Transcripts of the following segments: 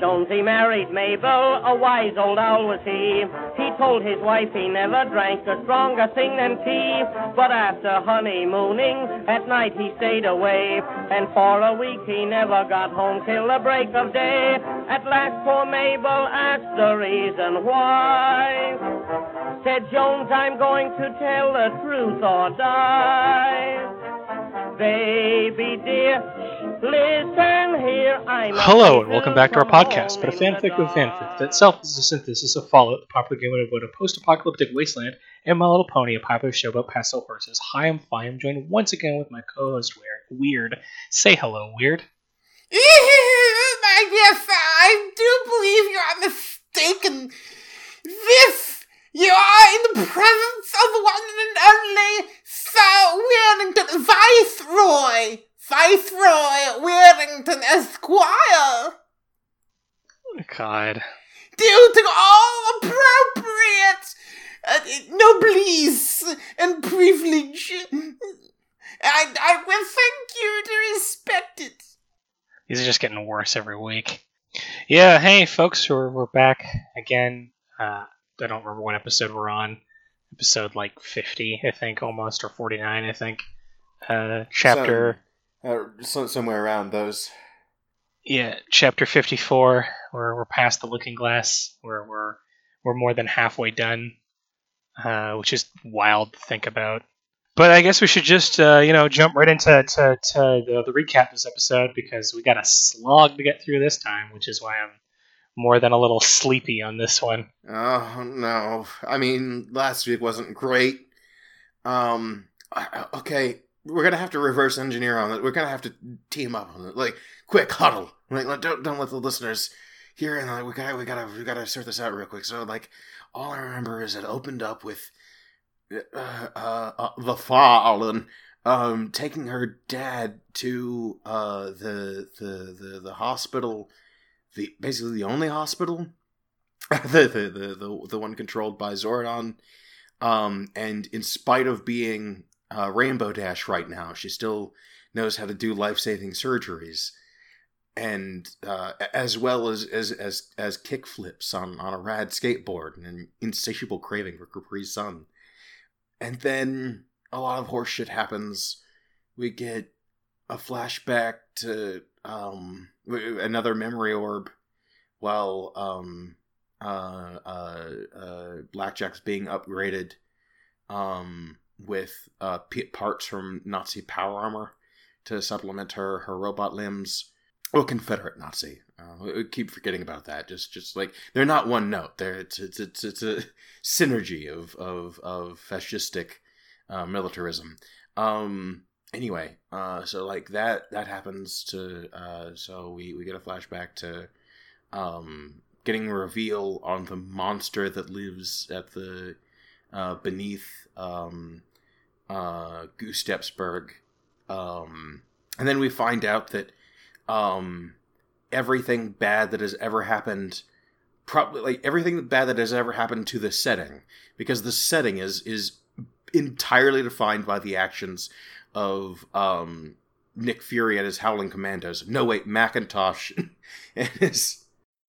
Jonesy married Mabel, a wise old owl was he. He told his wife he never drank a stronger thing than tea. But after honeymooning, at night he stayed away. And for a week he never got home till the break of day. At last poor Mabel asked the reason why. Said Jones, I'm going to tell the truth or die. Baby dear, listen here, Hello and welcome back to our podcast, but a fanfic with fanfic that itself is a synthesis of Fallout, the popular game about a post-apocalyptic wasteland, and My Little Pony, a popular show about pastel horses. Hi, I'm Fi. I'm joined once again with my co-host Weird. Say hello, Weird. My dear Fi, I do believe you're mistaken. You are in the presence of the one and only Sir Weirdington, Viceroy Weirdington Esquire. God. Due to all appropriate noblesse and privilege, I will thank you to respect it. These are just getting worse every week. Yeah, hey folks, we're back again. I don't remember what episode we're on. Episode like 50, I think, almost, or 49, I think. Chapter... somewhere around those. Yeah, chapter 54. We're past the Looking Glass. We're more than halfway done, which is wild to think about. But I guess we should just jump right into the recap of this episode, because we got a slog to get through this time, which is why I'm more than a little sleepy on this one. Oh, no. I mean, last week wasn't great. Okay, we're gonna have to reverse engineer on it. We're gonna have to team up on it. Like, quick, huddle. Like, don't let the listeners hear it. Like, we gotta sort this out real quick. So, like, all I remember is it opened up with the Fallen taking her dad to the hospital. Basically the only hospital, the one controlled by Zordon, and in spite of being Rainbow Dash right now, she still knows how to do life-saving surgeries, and as well as kick flips on a rad skateboard and an insatiable craving for Capri Sun. And then a lot of horse shit happens. We get a flashback to another memory orb while Blackjack's being upgraded with parts from Nazi power armor to supplement her robot limbs. Well, Confederate Nazi. We keep forgetting about that. Just like, they're not one note. It's a synergy of fascistic militarism. Anyway, so like that happens to, so we get a flashback to, getting a reveal on the monster that lives at the, beneath, Goostepsburg. And then we find out that, everything bad that has ever happened, everything bad that has ever happened to the setting, because the setting is entirely defined by the actions of Nick Fury and his Howling Commandos. No, wait, Macintosh and his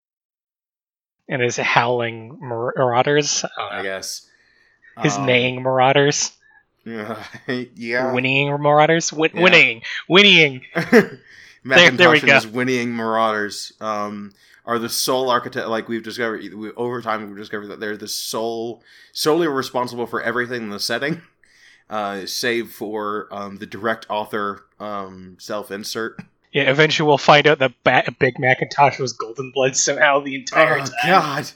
Howling Marauders. I guess. His neighing Marauders. Yeah. Whinnying Marauders? Whinnying. Macintosh there we and go. his whinnying Marauders are the sole architect. Like, we've discovered, over time, we've discovered that they're the solely responsible for everything in the setting. Save for the direct author self-insert. Yeah, eventually we'll find out that Big Macintosh was Golden Blood somehow the entire time. God!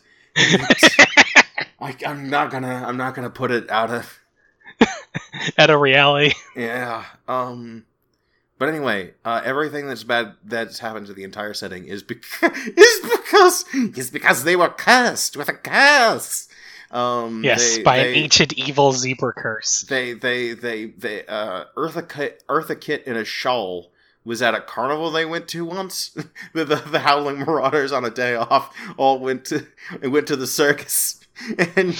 I'm not gonna put it out of out of reality. Yeah. But anyway, everything that's bad that's happened to the entire setting is because they were cursed with a curse. Yes, by an ancient evil zebra curse. Eartha Kitt in a shawl was at a carnival they went to once. the Howling Marauders on a day off all went to the circus and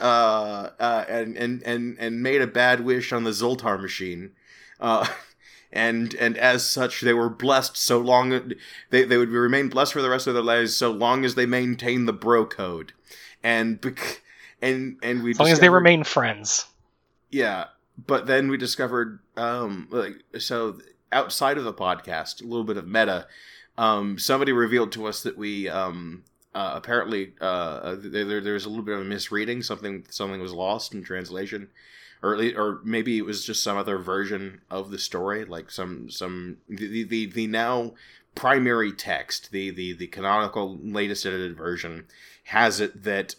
made a bad wish on the Zoltar machine. and as such, they were blessed so long they would remain blessed for the rest of their lives so long as they maintain the bro code, and we as long as they remain friends. Yeah, but then we discovered so outside of the podcast, a little bit of meta. Somebody revealed to us that we apparently there's a little bit of a misreading. Something was lost in translation. Or maybe it was just some other version of the story, like the now primary text, the canonical latest edited version has it that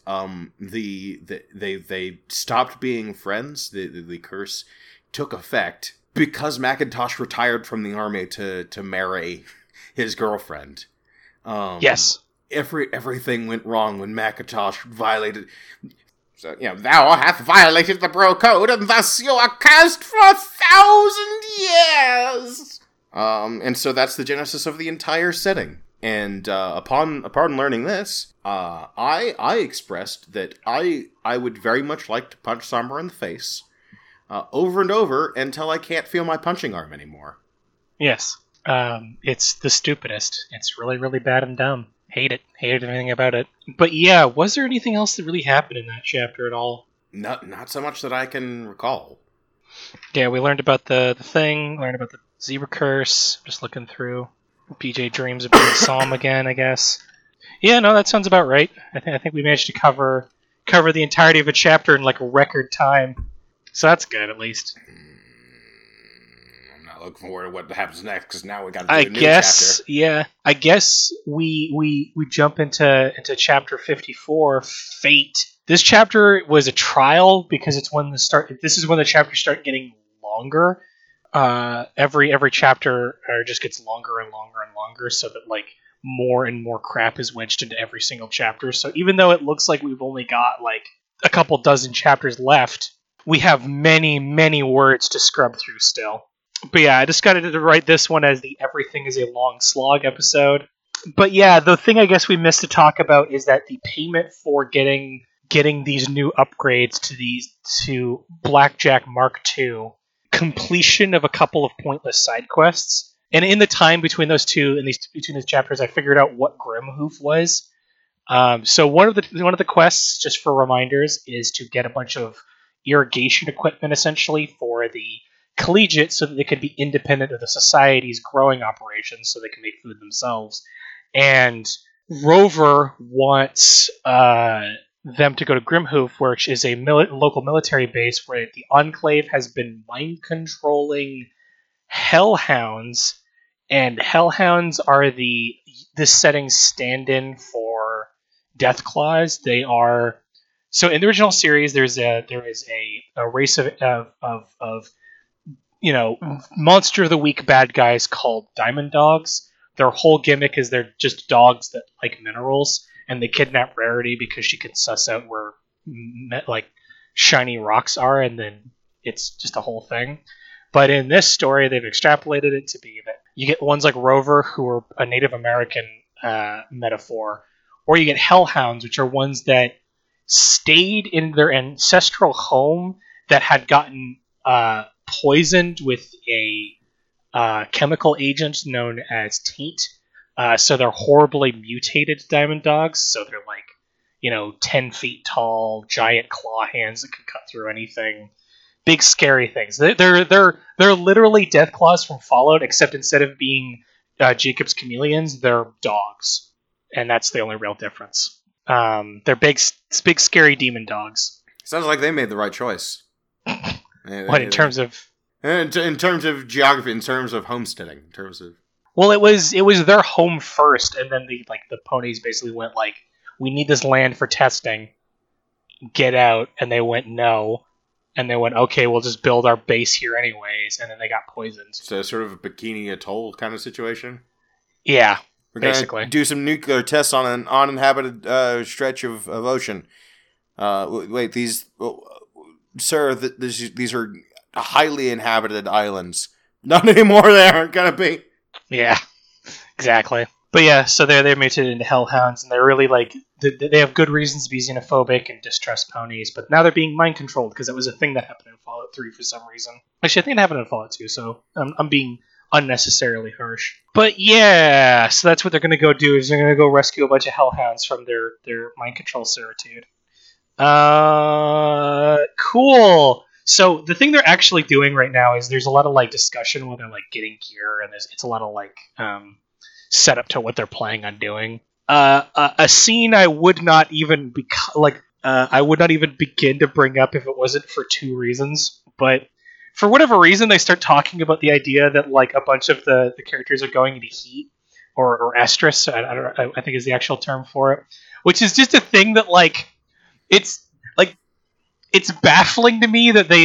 they stopped being friends. The curse took effect because Macintosh retired from the army to marry his girlfriend. Yes. Everything went wrong when Macintosh violated. So, thou hast violated the bro code, and thus you are cursed for 1,000 years! And so that's the genesis of the entire setting. And upon learning this, I expressed that I would very much like to punch Sombra in the face over and over until I can't feel my punching arm anymore. Yes. It's the stupidest. It's really, really bad and dumb. Hated everything about it. But yeah, was there anything else that really happened in that chapter at all? Not so much that I can recall. Yeah, we learned about the thing, learned about the zebra curse, just looking through. PJ dreams of being Psalm again, I guess. Yeah, no, that sounds about right. I think we managed to cover the entirety of a chapter in like a record time. So that's good, at least. Looking forward to what happens next, because now we got to do a new chapter. Yeah, I guess we jump into chapter 54, Fate. This chapter was a trial because it's when this is when the chapters start getting longer. Every chapter just gets longer and longer and longer, so that like more and more crap is wedged into every single chapter. So even though it looks like we've only got like a couple dozen chapters left, we have many words to scrub through still. But yeah, I decided to write this one as the Everything is a Long Slog episode. But yeah, the thing I guess we missed to talk about is that the payment for getting these new upgrades to Blackjack Mark II, completion of a couple of pointless side quests. And in the time between those two, between these chapters, I figured out what Grimhoof was. So one of the quests, just for reminders, is to get a bunch of irrigation equipment essentially for the collegiate so that they can be independent of the society's growing operations so they can make food themselves. And Rover wants them to go to Grimhoof, which is a local military base where the Enclave has been mind-controlling Hellhounds, and Hellhounds are this setting's stand-in for Deathclaws. They are... So in the original series, there is a race of Monster of the Week bad guys called Diamond Dogs. Their whole gimmick is they're just dogs that like minerals, and they kidnap Rarity because she can suss out where like shiny rocks are, and then it's just a whole thing. But in this story, they've extrapolated it to be that you get ones like Rover, who are a Native American metaphor, or you get Hellhounds, which are ones that stayed in their ancestral home that had gotten poisoned with a chemical agent known as taint. So they're horribly mutated diamond dogs. So they're like, 10 feet tall, giant claw hands that can cut through anything. Big scary things. They're literally Deathclaws from Fallout, except instead of being Jacob's chameleons, they're dogs, and that's the only real difference. They're big scary demon dogs. Sounds like they made the right choice. What in terms of? In terms of geography, in terms of homesteading, in terms of. Well, it was their home first, and then the ponies basically went like, "We need this land for testing. Get out," and they went no, and they went, "Okay, we'll just build our base here anyways," and then they got poisoned. So sort of a Bikini Atoll kind of situation. Yeah, we're basically gonna do some nuclear tests on an uninhabited stretch of ocean. Wait, sir, these are highly inhabited islands. Not anymore. They aren't gonna be. Yeah, exactly. But yeah, so they're mutated into hellhounds, and they're really like they have good reasons to be xenophobic and distrust ponies. But now they're being mind controlled because it was a thing that happened in Fallout 3 for some reason. Actually, I think it happened in Fallout 2, so I'm being unnecessarily harsh. But yeah, so that's what they're gonna go do. Is they're gonna go rescue a bunch of hellhounds from their mind control servitude. Cool. So the thing they're actually doing right now is there's a lot of like discussion when they're like getting gear, and it's a lot of like set up to what they're planning on doing. A scene I would not even I would not even begin to bring up if it wasn't for two reasons. But for whatever reason, they start talking about the idea that like a bunch of the characters are going into heat or estrus. I think is the actual term for it, which is just a thing that like it's like it's baffling to me that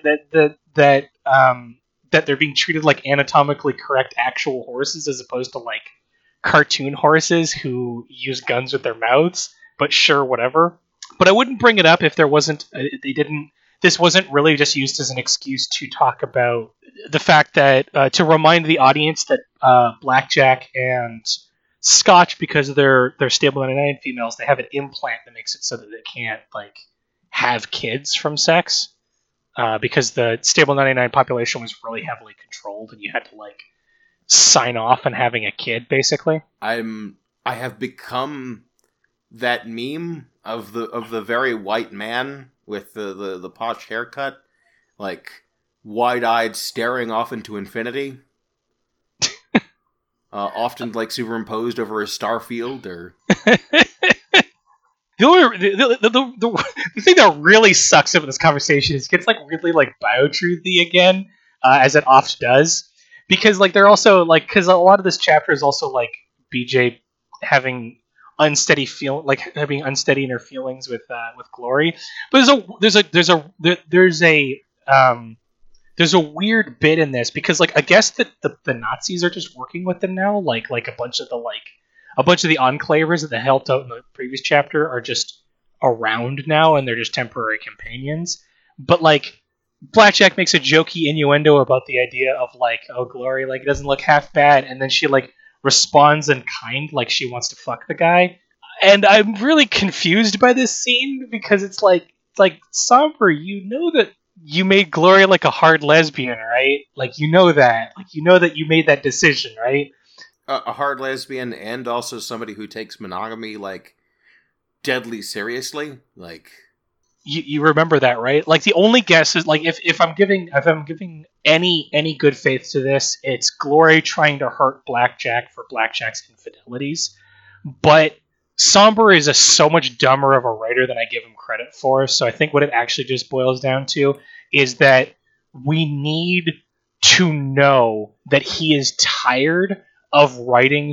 that they're being treated like anatomically correct actual horses as opposed to like cartoon horses who use guns with their mouths. But sure, whatever. But I wouldn't bring it up if there wasn't. They didn't. This wasn't really just used as an excuse to talk about the fact that to remind the audience that Blackjack and Scotch, because they're stable 99 females, they have an implant that makes it so that they can't like have kids from sex. Because the stable 99 population was really heavily controlled, and you had to like sign off on having a kid, basically. I have become that meme of the very white man with the posh haircut, like wide-eyed staring off into infinity. Often like superimposed over a star field or The thing that really sucks about this conversation is it gets like really like biotruthy again, as it oft does, because like they're also like because a lot of this chapter is also like BJ having having unsteady inner feelings with Glory, but there's a weird bit in this because like I guess that the Nazis are just working with them now, like a bunch of the enclavers that they helped out in the previous chapter are just around now, and they're just temporary companions. But like, Blackjack makes a jokey innuendo about the idea of like, oh, Glory, like it doesn't look half bad, and then she like responds in kind, like she wants to fuck the guy. And I'm really confused by this scene because it's like Somber, you know that you made Glory like a hard lesbian, right? Like you know that you made that decision, right? A hard lesbian, and also somebody who takes monogamy like deadly seriously. Like you remember that, right? Like the only guess is like if I'm giving any good faith to this, it's Glory trying to hurt Blackjack for Blackjack's infidelities. But Somber is so much dumber of a writer than I give him credit for. So I think what it actually just boils down to is that we need to know that he is tired of writing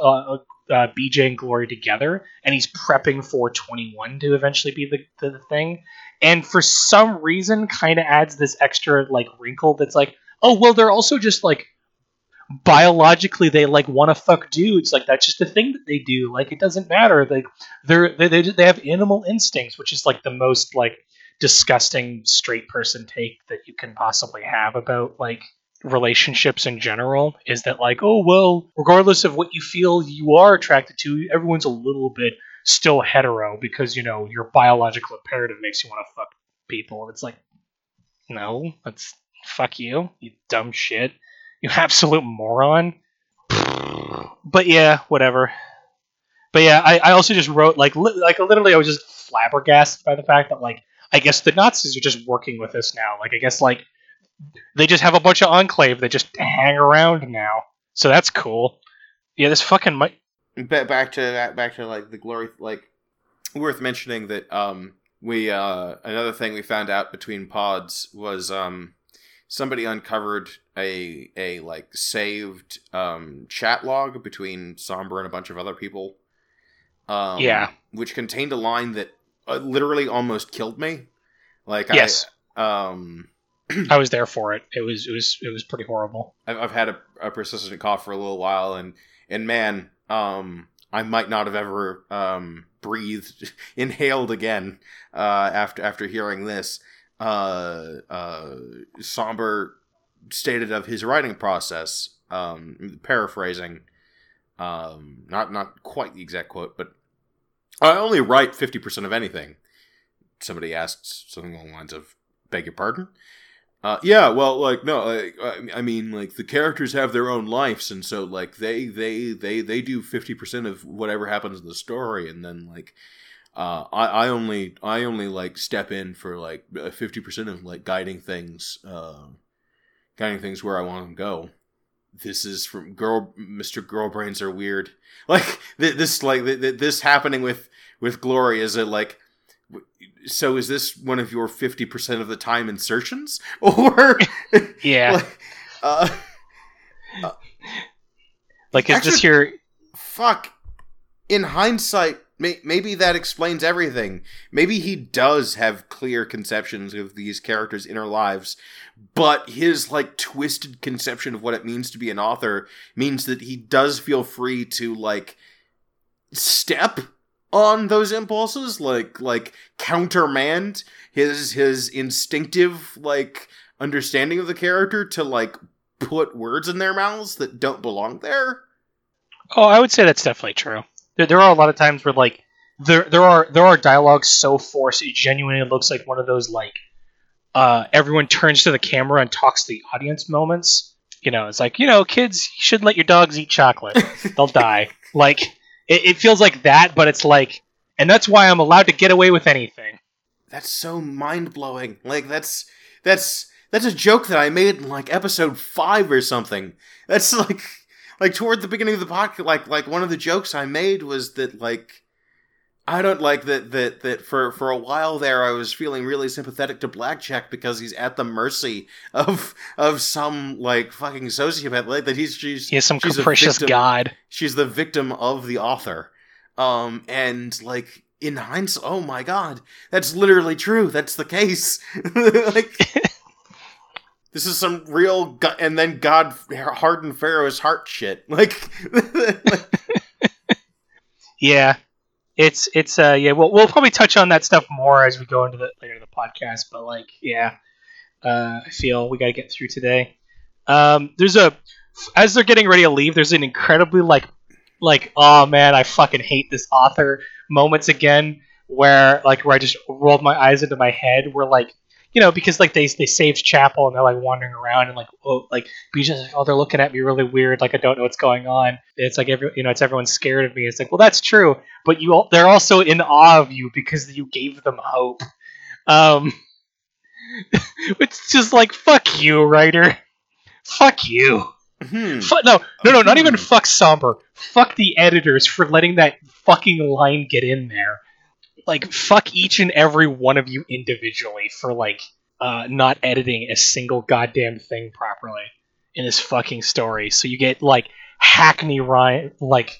BJ and Glory together, and he's prepping for 21 to eventually be the thing. And for some reason, kind of adds this extra like wrinkle that's like, oh well, they're also just like biologically they like want to fuck dudes. Like that's just a thing that they do. Like it doesn't matter. Like they have animal instincts, which is like the most like disgusting straight person take that you can possibly have about like relationships in general, is that like, oh well, regardless of what you feel you are attracted to, everyone's a little bit still hetero because you know your biological imperative makes you want to fuck people. It's like, no, that's fuck you dumb shit, you absolute moron. But yeah, whatever. But yeah, I also just wrote like literally I was just flabbergasted by the fact that like I guess the Nazis are just working with us now. Like I guess like they just have a bunch of enclave that just hang around now, so that's cool. Yeah, this fucking back to like the Glory, like worth mentioning that we another thing we found out between pods was somebody uncovered a like saved chat log between Somber and a bunch of other people. Yeah, which contained a line that literally almost killed me. Like yes. I was there for it. It was pretty horrible. I've had a persistent cough for a little while, and man, I might not have ever inhaled again after hearing this. Somber stated of his writing process, paraphrasing, Not quite the exact quote, but I only write 50% of anything. Somebody asked something along the lines of, beg your pardon? Yeah, well, like, no, I mean, like, the characters have their own lives, and so, like, they do 50% of whatever happens in the story, and then, like, I only, like, step in for, like, 50% of, like, guiding things where I want them to go. This is from Mr. Girl Brains Are Weird. Like, this happening with Glory, is it, like, so is this one of your 50% of the time insertions? Or... Yeah. Like, is this your... Fuck. In hindsight, maybe that explains everything. Maybe he does have clear conceptions of these characters' inner lives, but his, like, twisted conception of what it means to be an author means that he does feel free to, like, step on those impulses, like countermand his instinctive, like, understanding of the character to, like, put words in their mouths that don't belong there. Oh, I would say that's definitely true. There are a lot of times where, like, there are dialogues so forced it genuinely looks like one of those, like, everyone turns to the camera and talks to the audience moments. You know, it's like, you know, kids, you should let your dogs eat chocolate. They'll die. Like, it feels like that, but it's like, and that's why I'm allowed to get away with anything. That's so mind-blowing. Like, that's a joke that I made in, like, episode 5 or something. That's, like toward the beginning of the podcast, like one of the jokes I made was that, like, I don't like that for a while there I was feeling really sympathetic to Blackjack because he's at the mercy of some, like, fucking sociopath, like, that she's some capricious god. She's the victim of the author. And, like, in hindsight, oh my god, that's literally true. That's the case. Like, this is some real and then God hardened Pharaoh's heart shit. Like, yeah. It's yeah, we'll probably touch on that stuff more as we go into the later in the podcast, but, like, yeah, I feel we got to get through today. As they're getting ready to leave, there's an incredibly, like, oh man, I fucking hate this author moments again, where I just rolled my eyes into my head, where, like, you know, because, like, they saved Chapel and they're, like, wandering around and, like, oh, like, BJ's like, oh, they're looking at me really weird, like, I don't know what's going on. It's like, it's everyone's scared of me. It's like, well, that's true, but they're also in awe of you because you gave them hope. It's just like, fuck you, writer. Fuck you. No, not even fuck Somber. Fuck the editors for letting that fucking line get in there. Like, fuck each and every one of you individually for, like, not editing a single goddamn thing properly in this fucking story. So you get, like, hackney lines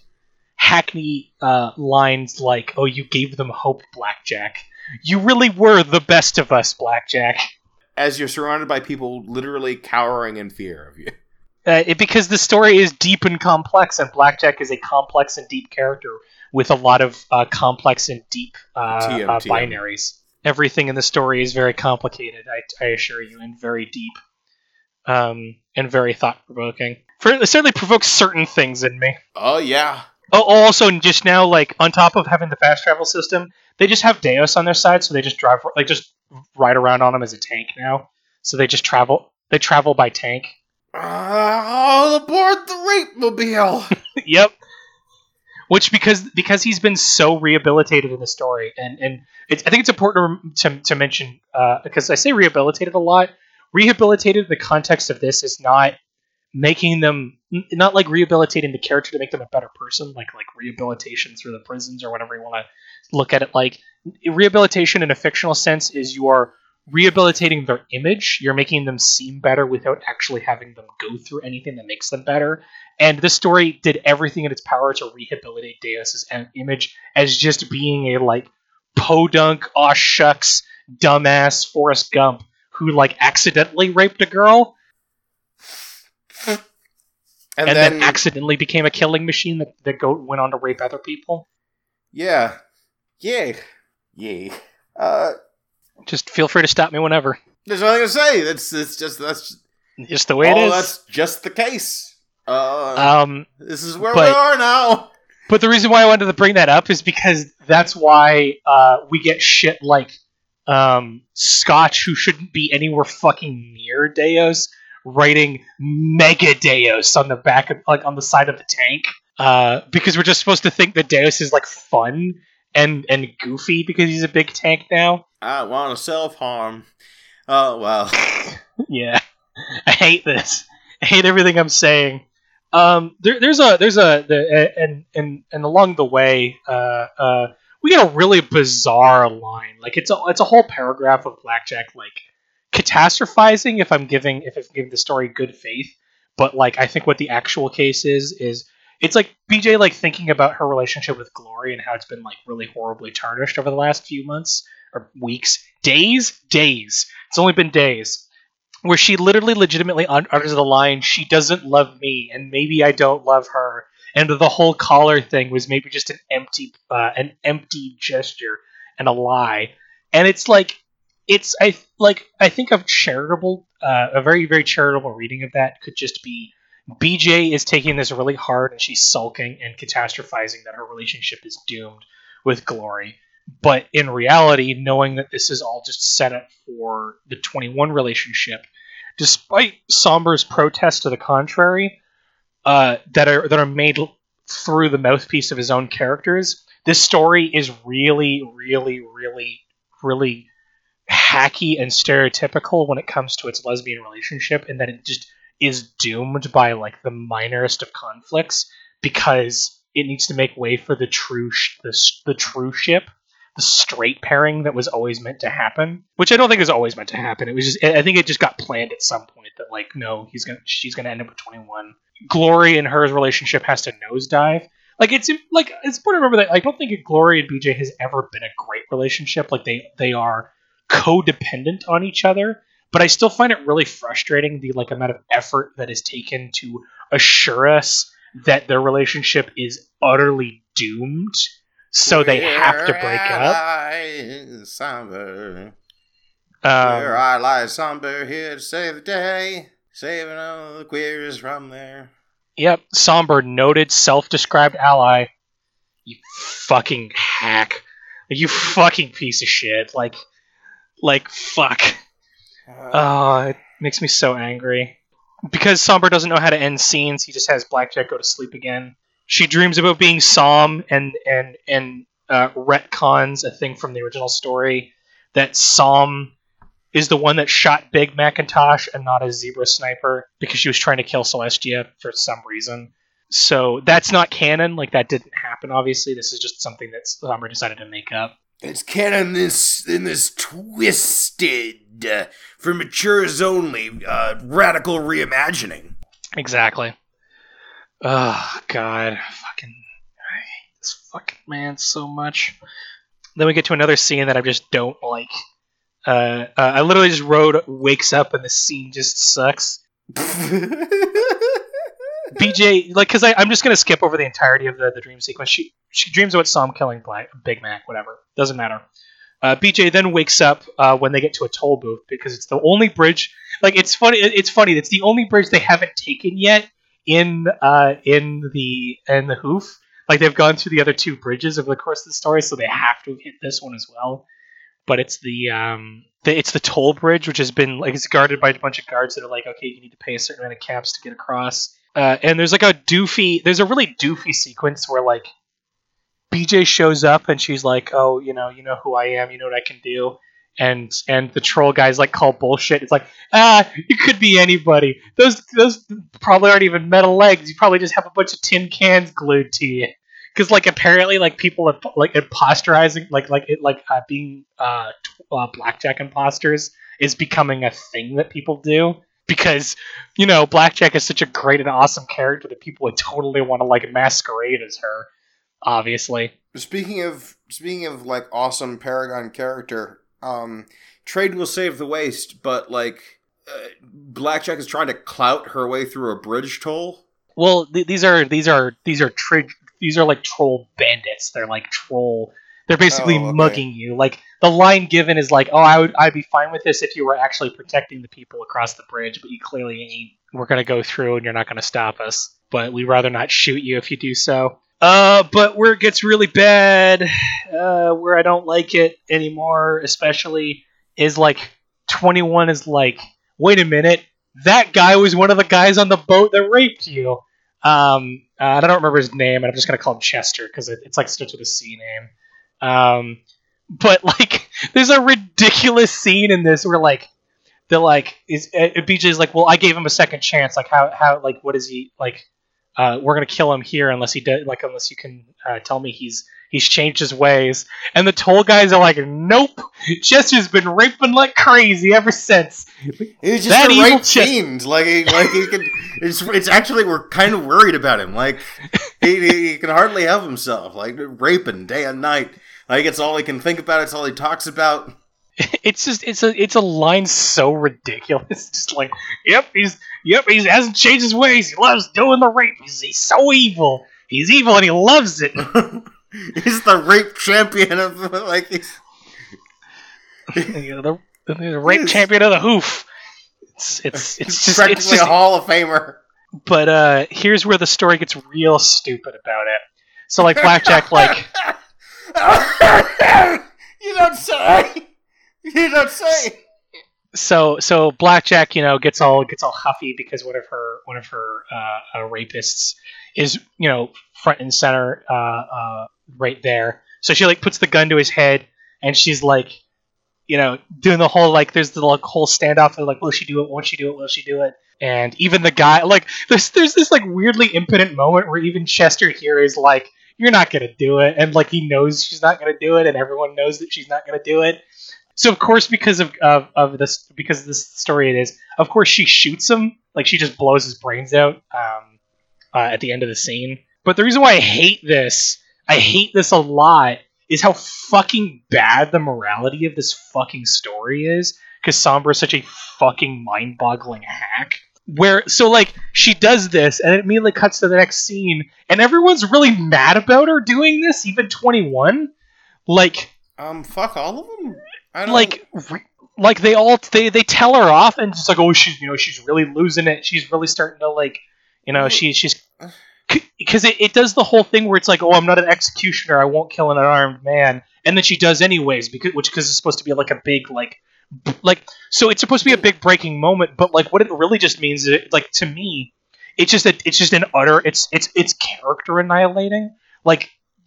like, oh, you gave them hope, Blackjack. You really were the best of us, Blackjack. As you're surrounded by people literally cowering in fear of you. Because the story is deep and complex, and Blackjack is a complex and deep character with a lot of complex and deep binaries. Everything in the story is very complicated, I assure you, and very deep, and very thought-provoking. It certainly provokes certain things in me. Oh, yeah. Oh, also, just now, like, on top of having the fast travel system, they just have Deus on their side, so they just just ride around on him as a tank now. So they just travel. They travel by tank. Oh, aboard the rape mobile. Yep. Which because he's been so rehabilitated in the story, and I think it's important to mention, because I say rehabilitated a lot. Rehabilitated in the context of this is not making them, not like rehabilitating the character to make them a better person, like rehabilitation through the prisons or whatever you want to look at it. Like, rehabilitation in a fictional sense is you are rehabilitating their image. You're making them seem better without actually having them go through anything that makes them better. And this story did everything in its power to rehabilitate Deus's image as just being a, like, podunk, aw shucks, dumbass Forrest Gump who, like, accidentally raped a girl. And then accidentally became a killing machine that went on to rape other people. Yeah. Yay. Just feel free to stop me whenever. There's nothing to say. That's just the way it is. That's just the case. This is where we are now. But the reason why I wanted to bring that up is because that's why we get shit like Scotch, who shouldn't be anywhere fucking near Deus, writing Mega Deus on the back of, like, on the side of the tank, because we're just supposed to think that Deus is like fun and goofy because he's a big tank now. I want to self-harm. Oh well. Yeah, I hate this. I hate everything I'm saying. There's along the way, we get a really bizarre line. Like it's a whole paragraph of Blackjack like catastrophizing. If I'm giving the story good faith, but like I think what the actual case is it's like BJ like thinking about her relationship with Glory and how it's been like really horribly tarnished over the last few months or weeks, days. It's only been days. Where she literally legitimately utters the line, she doesn't love me, and maybe I don't love her. And the whole collar thing was maybe just an empty gesture and a lie. And it's like, I think a very, very charitable reading of that could just be BJ is taking this really hard and she's sulking and catastrophizing that her relationship is doomed with Glory. But in reality, knowing that this is all just set up for the 21 relationship, despite Somber's protests to the contrary, that are made through the mouthpiece of his own characters, this story is really, really, really, really hacky and stereotypical when it comes to its lesbian relationship, and that it just is doomed by like the minorest of conflicts because it needs to make way for the true ship. The straight pairing that was always meant to happen, which I don't think is always meant to happen. It was just, I think it just got planned at some point that like, no, she's gonna end up with 21. Glory and her relationship has to nosedive. Like it's important to remember that I don't think Glory and BJ has ever been a great relationship. Like they are codependent on each other, but I still find it really frustrating the like amount of effort that is taken to assure us that their relationship is utterly doomed. So they have to break up. Where I lie somber, here to save the day, saving all the queers from there. Yep, Somber, noted self-described ally. You fucking hack. You fucking piece of shit. Like fuck. It makes me so angry. Because Somber doesn't know how to end scenes, he just has Blackjack go to sleep again. She dreams about being Som and retcons a thing from the original story that Som is the one that shot Big Macintosh and not a Zebra Sniper because she was trying to kill Celestia for some reason. So that's not canon. Like that didn't happen. Obviously, this is just something that Somber decided to make up. It's canon in this twisted, for matures only, radical reimagining. Exactly. Oh, God. Fucking... I hate this fucking man so much. Then we get to another scene that I just don't like. I literally just wrote, wakes up and the scene just sucks. BJ, like, because I'm just going to skip over the entirety of the dream sequence. She dreams about Som killing Big Mac, whatever. Doesn't matter. BJ then wakes up when they get to a toll booth because it's the only bridge. Like, it's funny. It's the only bridge they haven't taken yet in the Hoof. Like, they've gone through the other two bridges over the course of the story, so they have to hit this one as well. But it's the toll bridge, which has been like it's guarded by a bunch of guards that are like, okay, you need to pay a certain amount of caps to get across. And there's like a really doofy sequence where like BJ shows up and she's like, oh, you know who I am, you know what I can do. And the troll guys like call bullshit. It's like, you could be anybody. Those probably aren't even metal legs. You probably just have a bunch of tin cans glued to you. Because like apparently like people are like imposterizing being Blackjack imposters is becoming a thing that people do. Because Blackjack is such a great and awesome character that people would totally want to like masquerade as her. Obviously. Speaking of like awesome Paragon character. Trade will save the waste, but like Blackjack is trying to clout her way through a bridge toll. Well, these are like troll bandits. They're like troll. They're basically mugging you. Like the line given is like, "Oh, I'd be fine with this if you were actually protecting the people across the bridge, but you clearly ain't we're gonna go through and you're not gonna stop us. But we'd rather not shoot you if you do so. But where it gets really bad, where I don't like it anymore, especially, is like 21 is like, wait a minute, that guy was one of the guys on the boat that raped you. I don't remember his name, and I'm just gonna call him Chester because it's like starts with a C name. But like, there's a ridiculous scene in this where like BJ's like, well, I gave him a second chance. Like how like what is he like? We're gonna kill him here unless you can tell me he's changed his ways. And the toll guys are like, nope, Chester's been raping like crazy ever since. He's just that a rape fiend. Like he can. It's actually, we're kind of worried about him. Like he can hardly help himself. Like raping day and night. Like it's all he can think about. It's all he talks about. It's a line so ridiculous. It's just like, he hasn't changed his ways. He loves doing the rape. He's so evil. He's evil and he loves it. He's the rape champion of like the rape champion of the hoof. It's just practically a Hall of Famer. But here's where the story gets real stupid about it. So like Blackjack, like you don't say. You don't say. So Blackjack, gets all huffy because one of her rapists is front and center right there. So she like puts the gun to his head and she's like, doing the whole like there's the whole standoff of like, will she do it? Won't she do it? Will she do it? And even the guy like there's this like weirdly impotent moment where even Chester here is like, you're not gonna do it, and like he knows she's not gonna do it, and everyone knows that she's not gonna do it. So of course, because of this story, it is of course she shoots him, like she just blows his brains out at the end of the scene. But the reason why I hate this a lot, is how fucking bad the morality of this fucking story is. Because Sombra is such a fucking mind-boggling hack. So like she does this, and it immediately cuts to the next scene, and everyone's really mad about her doing this, even 21. Like, fuck all of them. I don't... Like they tell her off, and just like, oh, she's really losing it. She's really starting to like, she's because it does the whole thing where it's like, oh, I'm not an executioner, I won't kill an unarmed man, and then she does anyways because it's supposed to be like a big like so it's supposed to be a big breaking moment, but like what it really just means is, like, to me, it's just an utter it's character annihilating. Like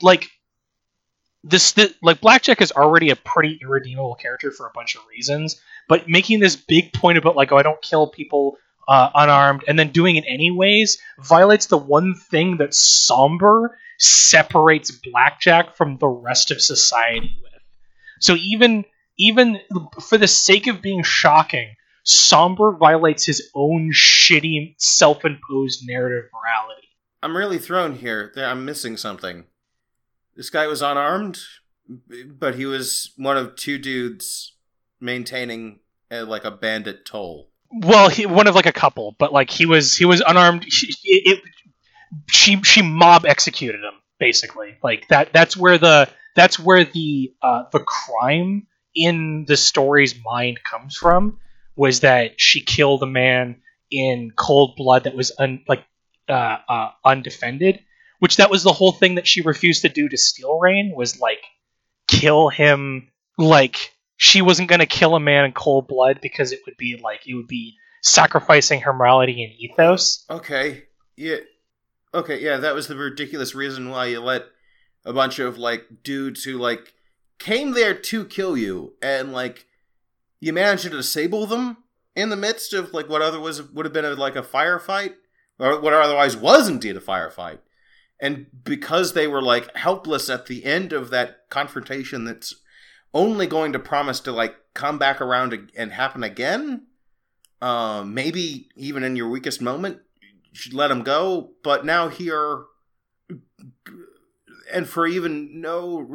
Blackjack is already a pretty irredeemable character for a bunch of reasons, but making this big point about like, oh, I don't kill people unarmed, and then doing it anyways violates the one thing that Sombra separates Blackjack from the rest of society with. So even for the sake of being shocking, Sombra violates his own shitty self-imposed narrative morality. I'm really thrown here. I'm missing something. This guy was unarmed, but he was one of two dudes maintaining like a bandit toll. Well, one of like a couple, but like he was unarmed. She mob executed him, basically. Like that's where the crime in the story's mind comes from, was that she killed a man in cold blood that was undefended. Which that was the whole thing that she refused to do to Steel Rain, was like kill him. Like, she wasn't going to kill a man in cold blood because it would be sacrificing her morality and ethos. Okay, yeah, that was the ridiculous reason why you let a bunch of like dudes who like came there to kill you, and like you managed to disable them in the midst of like what would have been like a firefight, or what otherwise was indeed a firefight. And because they were, like, helpless at the end of that confrontation that's only going to promise to, like, come back around and happen again, maybe even in your weakest moment, you should let them go. But now here, and for even no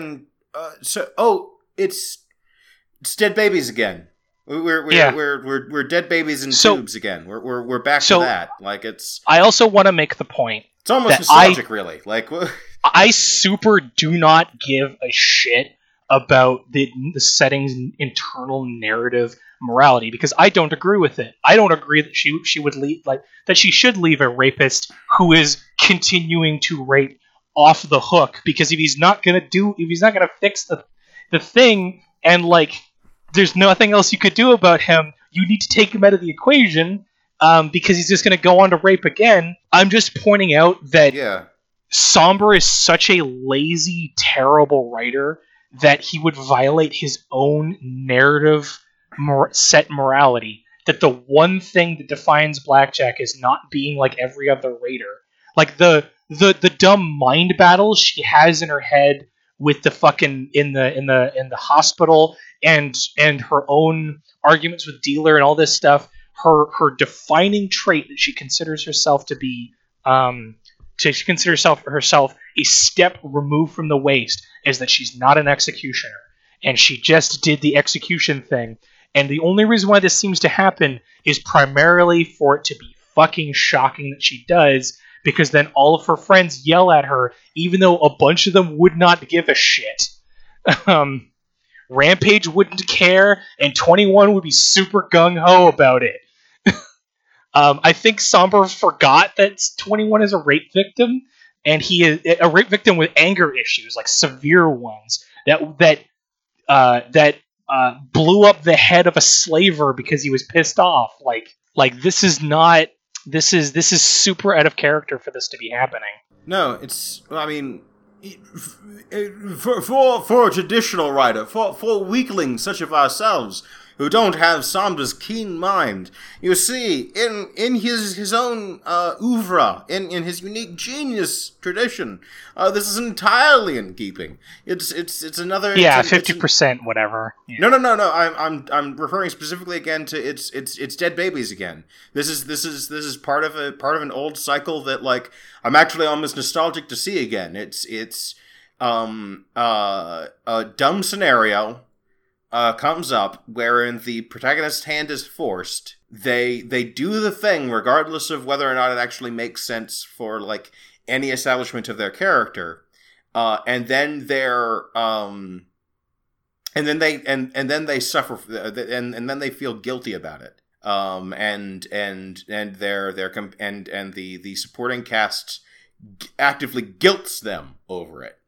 it's dead babies again. We're dead babies in tubes again. We're back to that. Like, it's... I also want to make the point. It's almost nostalgic, really. Like, I super do not give a shit about the setting's internal narrative morality, because I don't agree with it. I don't agree that she would leave, like, that she should leave a rapist who is continuing to rape off the hook, because if he's not gonna fix the thing, and like there's nothing else you could do about him, you need to take him out of the equation, because he's just gonna go on to rape again. I'm just pointing out that Somber is such a lazy, terrible writer that he would violate his own narrative set morality. That the one thing that defines Blackjack is not being like every other raider. Like the dumb mind battles she has in her head with the fucking in the hospital, and her own arguments with Dealer and all this stuff. Her defining trait that she considers herself to be she considers herself a step removed from the waist is that she's not an executioner, and she just did the execution thing. And the only reason why this seems to happen is primarily for it to be fucking shocking that she does, because then all of her friends yell at her, even though a bunch of them would not give a shit. Rampage wouldn't care, and 21 would be super gung-ho about it. I think Somber forgot that 21 is a rape victim, and he is a rape victim with anger issues, like severe ones, that blew up the head of a slaver because he was pissed off. Like this is super out of character for this to be happening. No, I mean, for a traditional writer, for weaklings such as ourselves, who don't have Somber's keen mind, you see, in his own oeuvre, in his unique genius tradition, this is entirely in keeping. It's another 50% whatever. Yeah. No. I'm referring specifically again to it's Dead Babies again. This is part of an old cycle that, like, I'm actually almost nostalgic to see again. It's a dumb scenario comes up wherein the protagonist's hand is forced. They do the thing regardless of whether or not it actually makes sense for, like, any establishment of their character, and then they suffer, and then they feel guilty about it. And the supporting cast actively guilts them over it.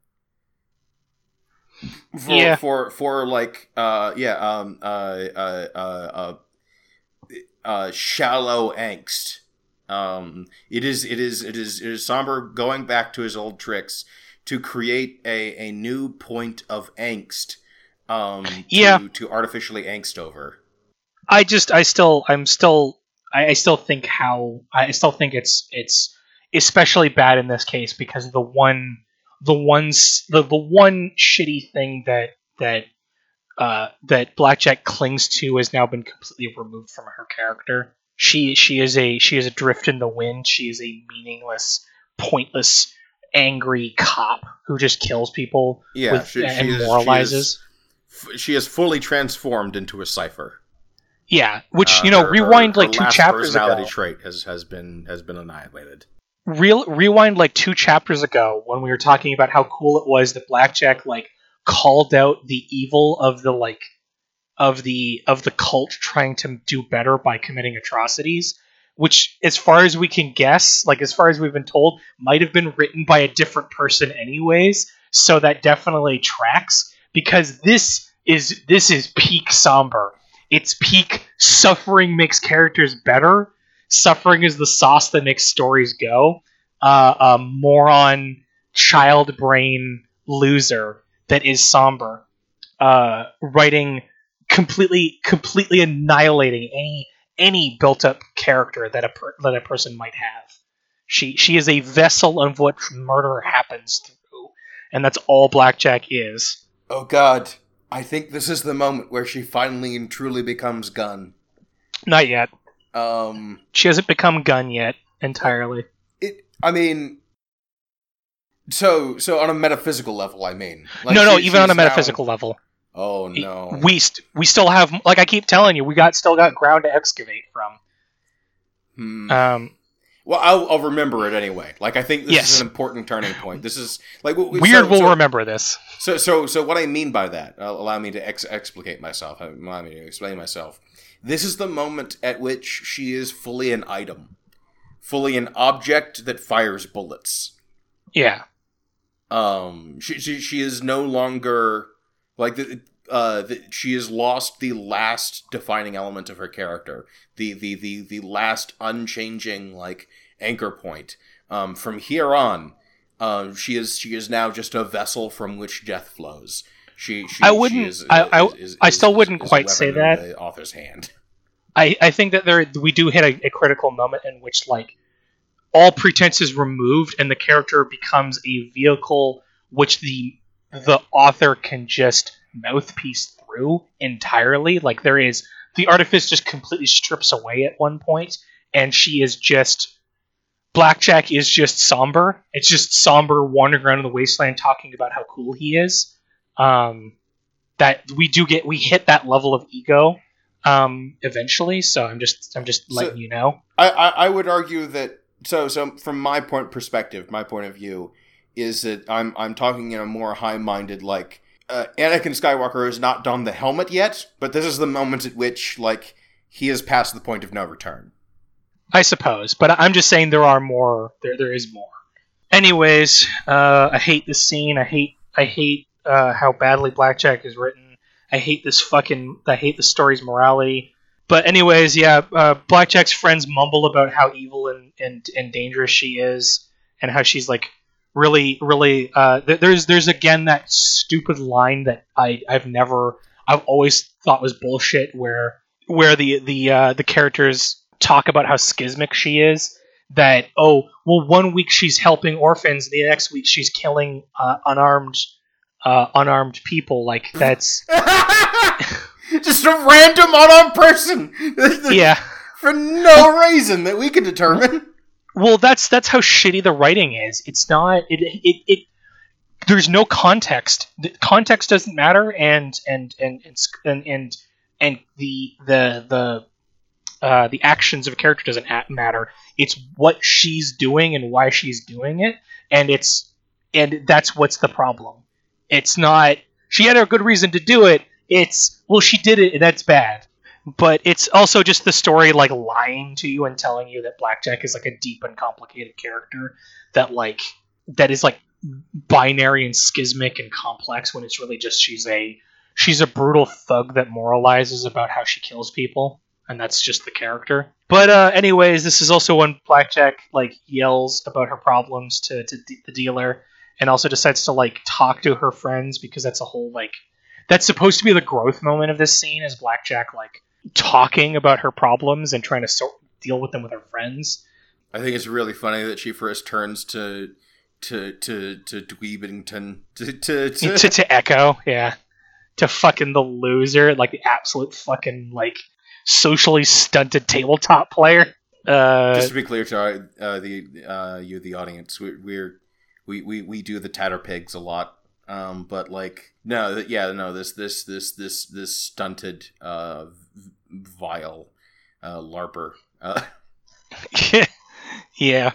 Shallow angst. It is Somber going back to his old tricks to create a new point of angst, to artificially angst over. I still think it's especially bad in this case because the one shitty thing that Blackjack clings to has now been completely removed from her character. She is adrift in the wind. She is a meaningless, pointless, angry cop who just kills people and moralizes. She is fully transformed into a cipher. Yeah, which rewind like 2 chapters ago. Personality trait has been annihilated. Rewind like 2 chapters ago when we were talking about how cool it was that Blackjack like called out the evil of the cult trying to do better by committing atrocities, which, as far as we can guess, like as far as we've been told, might have been written by a different person anyways. So that definitely tracks, because this is peak Somber. It's peak suffering makes characters better. Suffering is the sauce that makes stories go. Moron, child brain loser that is Somber. Writing completely annihilating any built up character that a person might have. She is a vessel of what murder happens through, and that's all Blackjack is. Oh God, I think this is the moment where she finally and truly becomes Gun. Not yet. She hasn't become Gun yet entirely. So on a metaphysical level, I mean. Like no, even on a metaphysical level. Oh no. We still have, like I keep telling you, still got ground to excavate from. Well, I'll remember it anyway. Like, I think this is an important turning point. This is like we'll remember this. So what I mean by that, allow me to explicate myself. Allow me to explain myself. this is the moment at which she is fully an item. Fully an object that fires bullets. Yeah. She is no longer, like, she has lost the last defining element of her character. The last unchanging, like, anchor point. From here on, she is now just a vessel from which death flows. I still wouldn't quite say that. The author's hand. I think that we do hit a critical moment in which, like, all pretense is removed and the character becomes a vehicle which the author can just mouthpiece through entirely. Like, the artifice just completely strips away at one point, and Blackjack is just somber. It's just somber, wandering around in the wasteland talking about how cool he is. That we hit that level of ego eventually. So I'm just letting you know. I would argue that so from my point of view is that I'm talking in a more high-minded, like, Anakin Skywalker has not donned the helmet yet, but this is the moment at which, like, he has passed the point of no return. I suppose, but I'm just saying there are more. There is more. Anyways, I hate this scene. I hate how badly Blackjack is written. I hate the story's morality. But anyways, yeah, Blackjack's friends mumble about how evil and dangerous she is, and how she's, like, really. There's again that stupid line that I've always thought was bullshit, where the characters talk about how schismic she is. That, oh, well, 1 week she's helping orphans, the next week she's killing unarmed people. Like, that's just a random unarmed person. Yeah, for no reason that we can determine. Well, that's how shitty the writing is. It's not. There's no context. The context doesn't matter, and the actions of a character doesn't matter. It's what she's doing and why she's doing it, and that's what's the problem. It's not she had a good reason to do it. It's, well, she did it, and that's bad. But it's also just the story, like, lying to you and telling you that Blackjack is, like, a deep and complicated character that is binary and schismic and complex, when it's really just she's a brutal thug that moralizes about how she kills people. And that's just the character. But anyways, this is also when Blackjack, like, yells about her problems to the dealer, and also decides to, like, talk to her friends, because that's a whole, like, that's supposed to be the growth moment of this scene, is Blackjack, like, talking about her problems and trying to deal with them with her friends. I think it's really funny that she first turns to Dweebington to Echo, yeah, to fucking the loser, like the absolute fucking, like, socially stunted tabletop player. Just to be clear to the audience, we do the tatter pigs a lot, but, like, this stunted vile LARPer. Yeah.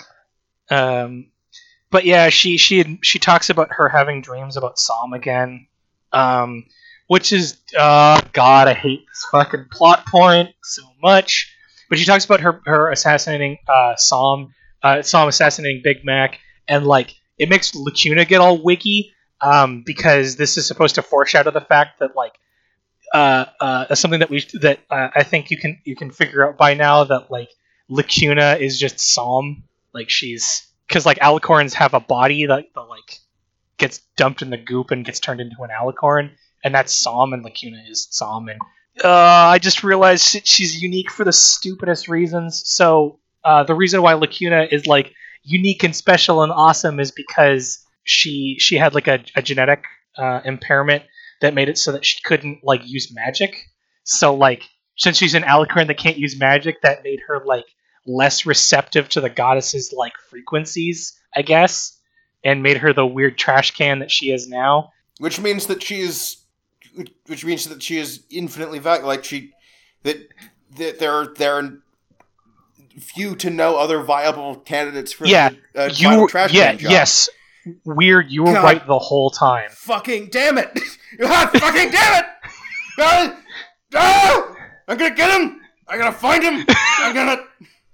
But yeah, she talks about her having dreams about Psalm again, which is, God, I hate this fucking plot point so much. But she talks about her assassinating Psalm assassinating Big Mac, and, like, it makes Lacuna get all wiggy, because this is supposed to foreshadow the fact that, like, something that I think you can figure out by now, that, like, Lacuna is just Psalm, like, because, like, alicorns have a body that like gets dumped in the goop and gets turned into an alicorn, and that's Psalm, and Lacuna is Psalm, and I just realized she's unique for the stupidest reasons. So the reason why Lacuna is, like, unique and special and awesome is because she had, like, a genetic impairment that made it so that she couldn't, like, use magic. So, like, since she's an alicorn that can't use magic, that made her, like, less receptive to the goddess's, like, frequencies, I guess, and made her the weird trash can that she is now. Which means that she is infinitely valuable. Like, that there are few to no other viable candidates for the final trash can job. Yes. Weird, you were right the whole time. Fucking damn it! God, fucking damn it! God, I'm gonna get him! I'm gonna find him! I'm gonna...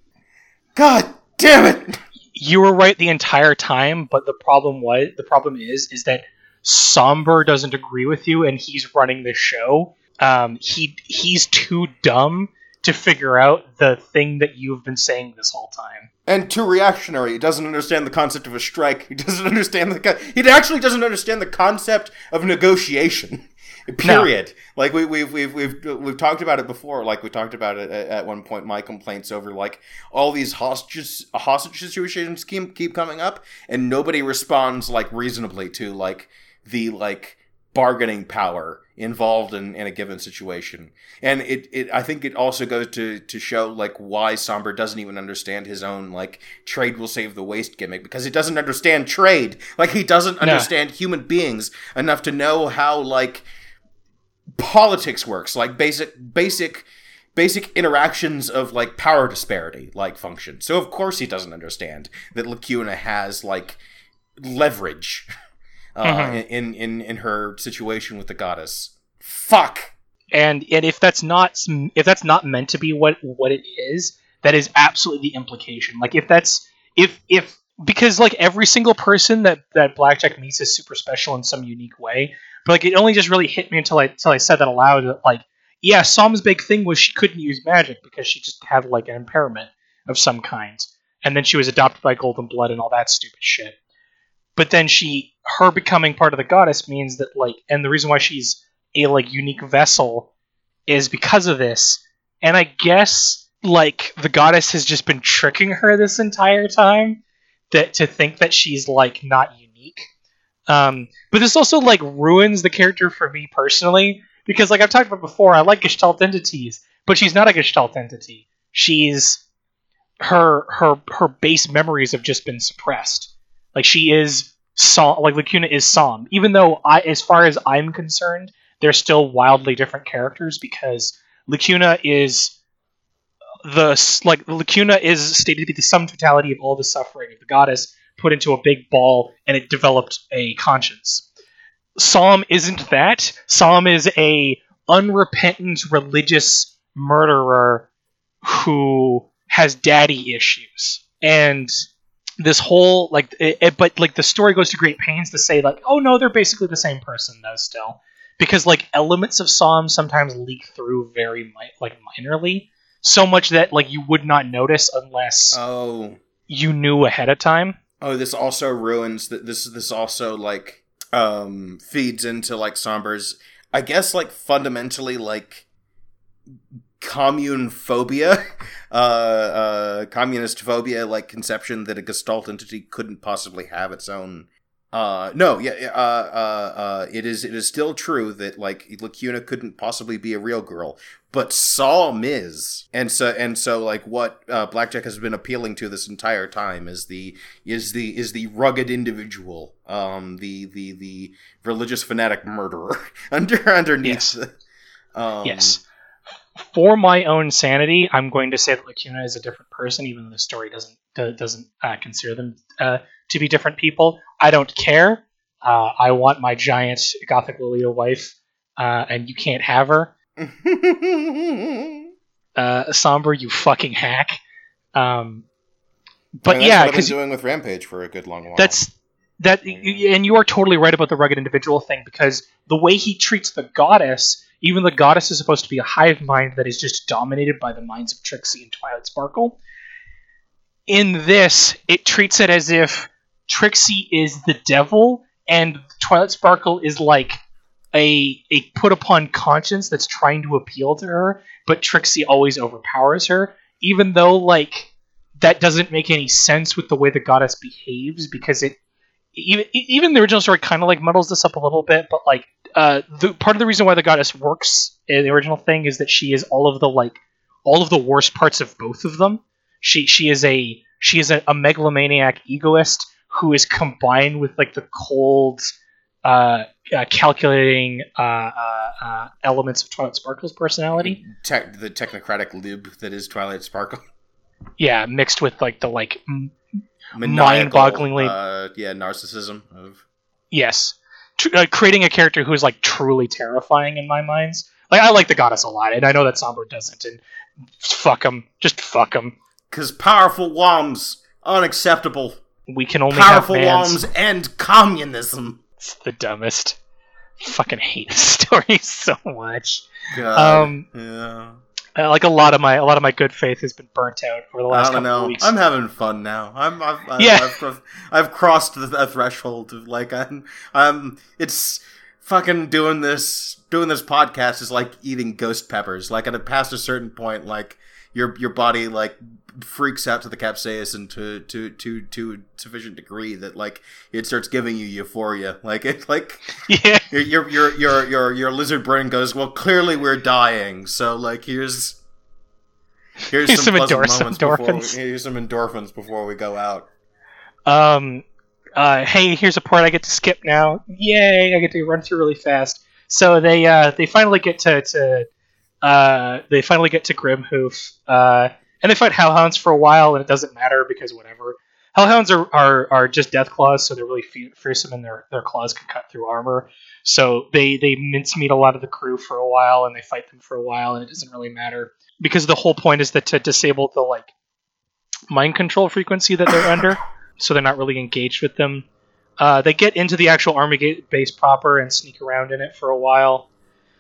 God damn it! You were right the entire time, but the problem is that Somber doesn't agree with you, and he's running the show. He's too dumb to figure out the thing that you've been saying this whole time. And too reactionary. He doesn't understand the concept of a strike. He doesn't understand he actually doesn't understand the concept of negotiation. Period. No. Like we've talked about it before. Like we talked about it at one point. My complaints over like all these hostage situations keep coming up, and nobody responds like reasonably to like the like bargaining power involved in a given situation. And it I think it also goes to show like why Somber doesn't even understand his own like trade will save the waste gimmick, because he doesn't understand trade. Like he doesn't understand human beings enough to know how like politics works, like basic interactions of like power disparity like function. So of course he doesn't understand that Lacuna has like leverage in her situation with the goddess. Fuck. And if that's not meant to be what it is, that is absolutely the implication. Like if because like every single person that Blackjack meets is super special in some unique way. But like it only just really hit me until I said that aloud. That, like, yeah, Som's big thing was she couldn't use magic because she just had like an impairment of some kind, and then she was adopted by Golden Blood and all that stupid shit. But then her becoming part of the goddess means that like, and the reason why she's a like unique vessel is because of this. And I guess like the goddess has just been tricking her this entire time to think that she's like not unique. But this also like ruins the character for me personally, because like I've talked about before, I like Gestalt entities, but she's not a Gestalt entity. She's her base memories have just been suppressed. Like she is like Lacuna is Som, even though as far as I'm concerned, they're still wildly different characters, because Lacuna is stated to be the sum totality of all the suffering of the goddess put into a big ball, and it developed a conscience. Som isn't that. Som is a unrepentant religious murderer who has daddy issues. And this whole but like the story goes to great pains to say like, oh no, they're basically the same person though still, because like elements of Som sometimes leak through very minorly, so much that like you would not notice unless you knew ahead of time. Oh, this also ruins that. This also like feeds into like Somber's, I guess, like fundamentally like commune phobia, communist phobia, like conception that a Gestalt entity couldn't possibly have its own. It is still true that like Lacuna couldn't possibly be a real girl, but Som is, and so like what Blackjack has been appealing to this entire time is the rugged individual, the religious fanatic murderer underneath. Yes. Yes. For my own sanity, I'm going to say that Lacuna is a different person, even though the story doesn't consider them to be different people. I don't care. I want my giant Gothic Lolita wife, and you can't have her. Somber, you fucking hack. But that's yeah, what I've been doing with Rampage for a good long while. And you are totally right about the rugged individual thing, because the way he treats the goddess, even the goddess is supposed to be a hive mind that is just dominated by the minds of Trixie and Twilight Sparkle. In this, it treats it as if Trixie is the devil, and Twilight Sparkle is like a put upon conscience that's trying to appeal to her, but Trixie always overpowers her, even though like that doesn't make any sense with the way the goddess behaves, because even the original story kind of like muddles this up a little bit, but like the part of the reason why the goddess works in the original thing is that she is all of the worst parts of both of them. She is a megalomaniac egoist who is combined with like the cold, calculating elements of Twilight Sparkle's personality. The technocratic lib that is Twilight Sparkle. Yeah, mixed with like the maniacal, mind-bogglingly narcissism of yes, creating a character who is like truly terrifying in my minds. Like, I like the goddess a lot, and I know that Sombra doesn't, and fuck them. Just fuck them. Because powerful woms, unacceptable. We can only Powerful have mans. woms and communism. It's the dumbest. Fucking hate this story so much. God. Yeah. Like a lot of my good faith has been burnt out over the last I don't couple of know. weeks. I'm having fun now. I've crossed the threshold of like I'm. It's fucking doing this podcast is like eating ghost peppers. Like past a certain point, like your body like freaks out to the capsaicin to sufficient degree that like it starts giving you euphoria. Like it like yeah. Your lizard brain goes, well, clearly we're dying, so like here's some endorphins. Here's some endorphins before we go out. Hey, here's a part I get to skip now. Yay! I get to run through really fast. So they finally get to Grimhoof, and they fight Hellhounds for a while, and it doesn't matter because whatever. Hellhounds are just death claws, so they're really fearsome, and their claws can cut through armor. So they mincemeat a lot of the crew for a while, and they fight them for a while, and it doesn't really matter because the whole point is that to disable the like mind control frequency that they're under, so they're not really engaged with them. They get into the actual army base proper and sneak around in it for a while.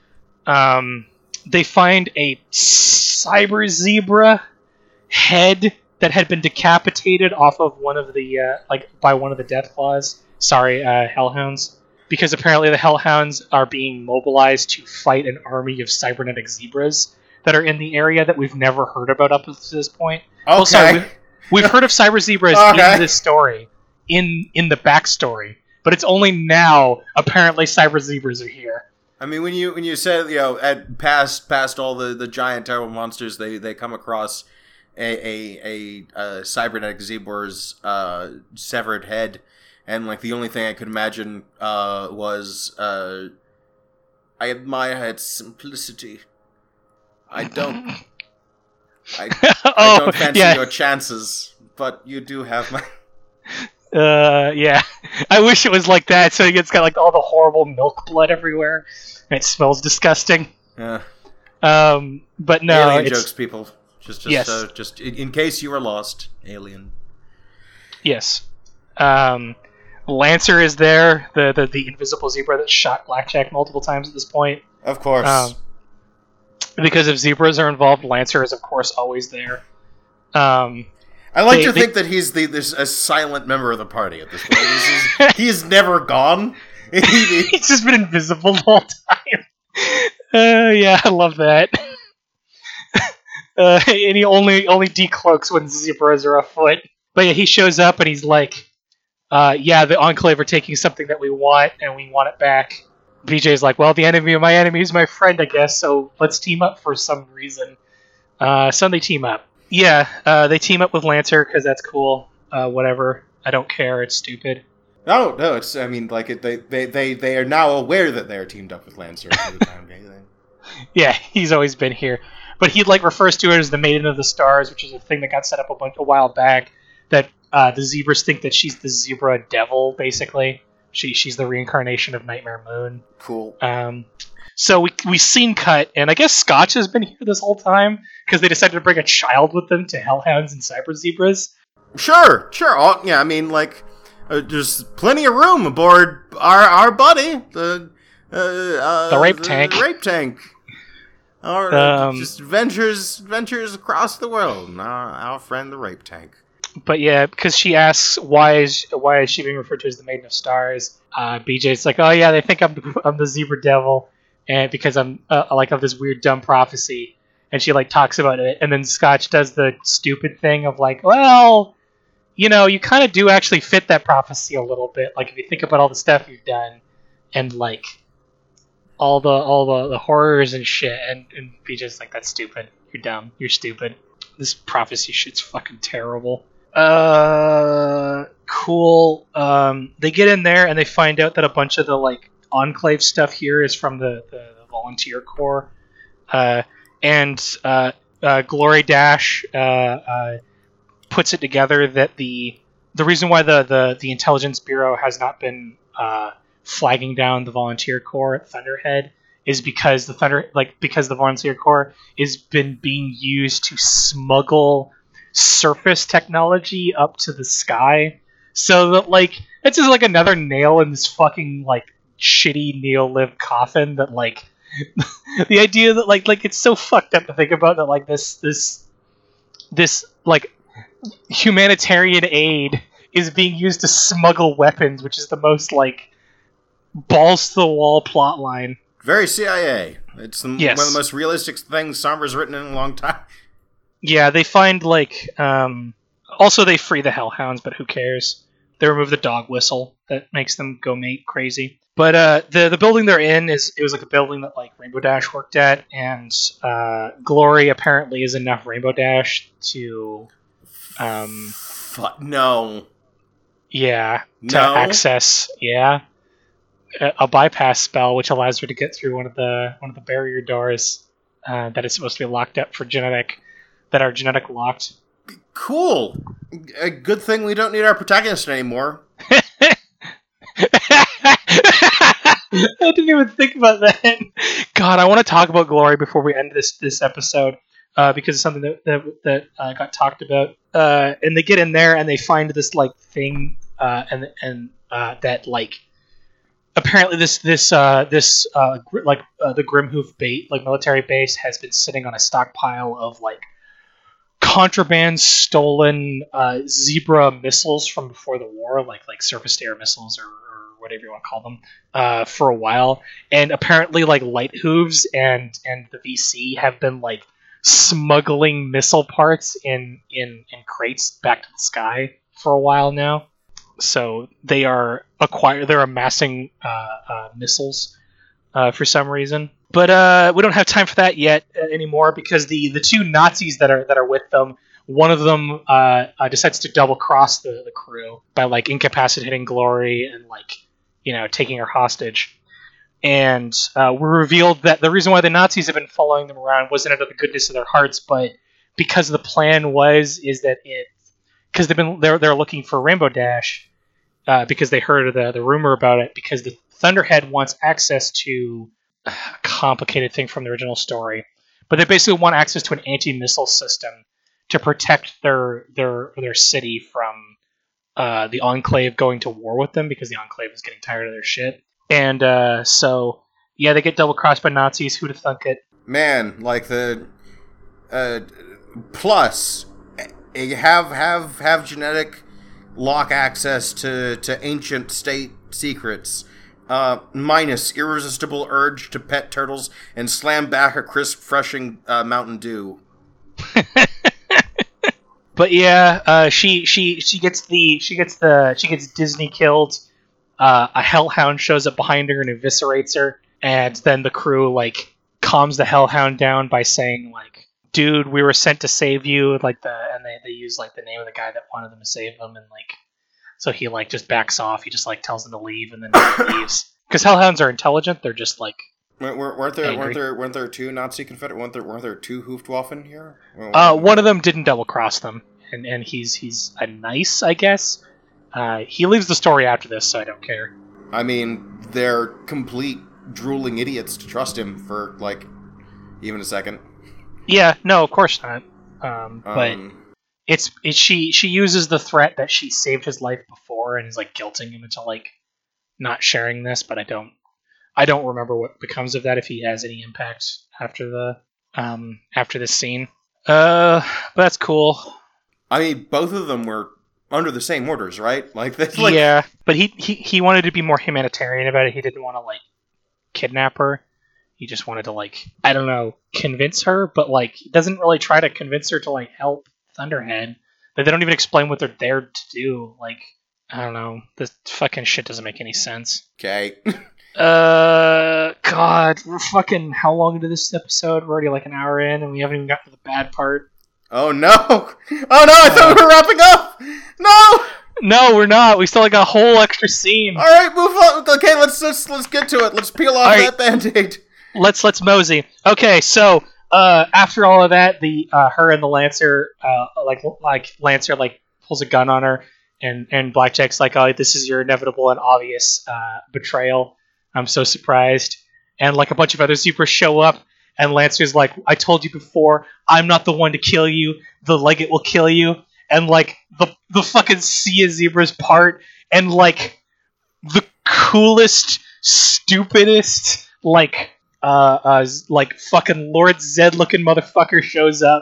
They find a cyber zebra head that had been decapitated off of one of the by one of the death claws. Sorry, hellhounds, because apparently the hellhounds are being mobilized to fight an army of cybernetic zebras that are in the area that we've never heard about up to this point. Okay. Well, sorry, we've heard of cyber zebras in this story, in the backstory, but it's only now apparently cyber zebras are here. I mean, when you said at past all the giant terrible monsters they come across a cybernetic zebra's severed head, and like the only thing I could imagine was I admire its simplicity. I don't fancy your chances, but you do have my. Yeah. I wish it was like that, so it's got like all the horrible milk blood everywhere, and it smells disgusting. Yeah. But no, Alien it's jokes, people. Just yes. Just in case you were lost, Alien. Yes. Lancer is there, the invisible zebra that shot Blackjack multiple times at this point. Of course. Because if zebras are involved, Lancer is of course always there. I like to think that he's a silent member of the party at this point. He's never gone. He's just been invisible the whole time. Yeah, I love that. And he only decloaks when zebras are afoot. But yeah, he shows up and he's like, yeah, the Enclave are taking something that we want, and we want it back. BJ's like, well, the enemy of my enemy is my friend, I guess, so let's team up for some reason. So they team up. Yeah, they team up with Lancer because that's cool. Whatever. I don't care. It's stupid. No, it's. I mean, like they are now aware that they are teamed up with Lancer for the time being. Yeah, he's always been here, but he like refers to it as the Maiden of the Stars, which is a thing that got set up a while back. That the zebras think that she's the zebra devil, basically. She's the reincarnation of Nightmare Moon. Cool. So we scene cut, and I guess Scotch has been here this whole time because they decided to bring a child with them to Hellhounds and Cyber Zebras. Sure. Yeah, I mean, like, there's plenty of room aboard our buddy, the rape tank. The rape tank. Or just ventures across the world. Our friend, the rape tank. But yeah, because she asks why is she being referred to as the Maiden of Stars? BJ's like, oh yeah, they think I'm the Zebra Devil, and because I'm like of this weird dumb prophecy, and she like talks about it, and then Scotch does the stupid thing of like, well, you know, you kind of do actually fit that prophecy a little bit. Like if you think about all the stuff you've done, and like all the horrors and shit, and BJ's like, that's stupid. You're dumb. You're stupid. This prophecy shit's fucking terrible. Cool. They get in there and they find out that a bunch of the like Enclave stuff here is from the Volunteer Corps. And Glory Dash puts it together that the reason why the Intelligence Bureau has not been flagging down the Volunteer Corps at Thunderhead is because because the Volunteer Corps is being used to smuggle surface technology up to the sky, so that like it's just like another nail in this fucking like shitty Neoliv coffin. That like the idea that like it's so fucked up to think about that like this like humanitarian aid is being used to smuggle weapons, which is the most like balls to the wall plot line. Very CIA. It's Yes. one of the most realistic things Sombra's written in a long time. Yeah, they find like also they free the Hellhounds, but who cares? They remove the dog whistle that makes them go mate crazy. But the building they're in was like a building that like Rainbow Dash worked at, and Glory apparently is enough Rainbow Dash to No. yeah, to No. access a bypass spell, which allows her to get through one of the barrier doors that is supposed to be locked up for genetic locked. Cool. A good thing we don't need our protagonist anymore. I didn't even think about that. God, I want to talk about Glory before we end this episode because it's something that got talked about. And they get in there and they find this like thing, and that like apparently the Grimhoof bait like military base has been sitting on a stockpile of like contraband stolen Zebra missiles from before the war, like surface to air missiles or whatever you want to call them, for a while. And apparently like Light Hooves and the VC have been like smuggling missile parts in crates back to the sky for a while now. So they're amassing missiles for some reason. But we don't have time for that yet anymore because the two Nazis that are with them, one of them decides to double cross the crew by like incapacitating Glory and like taking her hostage. And we're revealed that the reason why the Nazis have been following them around wasn't out of the goodness of their hearts, but because the plan because they're looking for Rainbow Dash because they heard the rumor about it, because the Thunderhead wants access to a complicated thing from the original story, but they basically want access to an anti-missile system to protect their city from the Enclave going to war with them, because the Enclave is getting tired of their shit. And so they get double crossed by Nazis. Who'd have thunk it? Man, like the plus have genetic lock access to ancient state secrets. Minus irresistible urge to pet turtles and slam back a crisp, freshing Mountain Dew. But she gets Disney killed. A Hellhound shows up behind her and eviscerates her, and then the crew like calms the Hellhound down by saying like, "Dude, we were sent to save you." And they use like the name of the guy that wanted them to save them, and like so he like just backs off. He just like tells them to leave, and then he leaves. Because Hellhounds are intelligent. They're just like weren't there two Nazi Confederate? Weren't there two Hoofdwaffen here? One of them didn't double cross them, and he's a nice, I guess. He leaves the story after this, so I don't care. I mean, they're complete drooling idiots to trust him for like even a second. Yeah, no, of course not. But she uses the threat that she saved his life before and is like guilting him into like not sharing this. But I don't remember what becomes of that, if he has any impact after this scene. But that's cool. I mean, both of them were under the same orders, right? Like this. Yeah, but he wanted to be more humanitarian about it. He didn't want to like kidnap her. He just wanted to like, I don't know, convince her, but like he doesn't really try to convince her to like help Thunderhead. But they don't even explain what they're there to do. Like, I don't know. This fucking shit doesn't make any sense. Okay. God, we're fucking how long into this episode? We're already like an hour in and we haven't even got to the bad part. Oh no! Oh no! I thought we were wrapping up. No! No, we're not. We still got a whole extra scene. All right, move on. Okay, let's get to it. Let's peel off that Band-Aid. Let's mosey. Okay, so after all of that, the her and the Lancer like Lancer like pulls a gun on her, and Blackjack's like, "Oh, this is your inevitable and obvious betrayal. I'm so surprised." and like a bunch of other supers show up, and Lancer's like, I told you before, I'm not the one to kill you, the Legate will kill you, and like the fucking sea of zebras part, and like the coolest, stupidest, like fucking Lord Zed looking motherfucker shows up,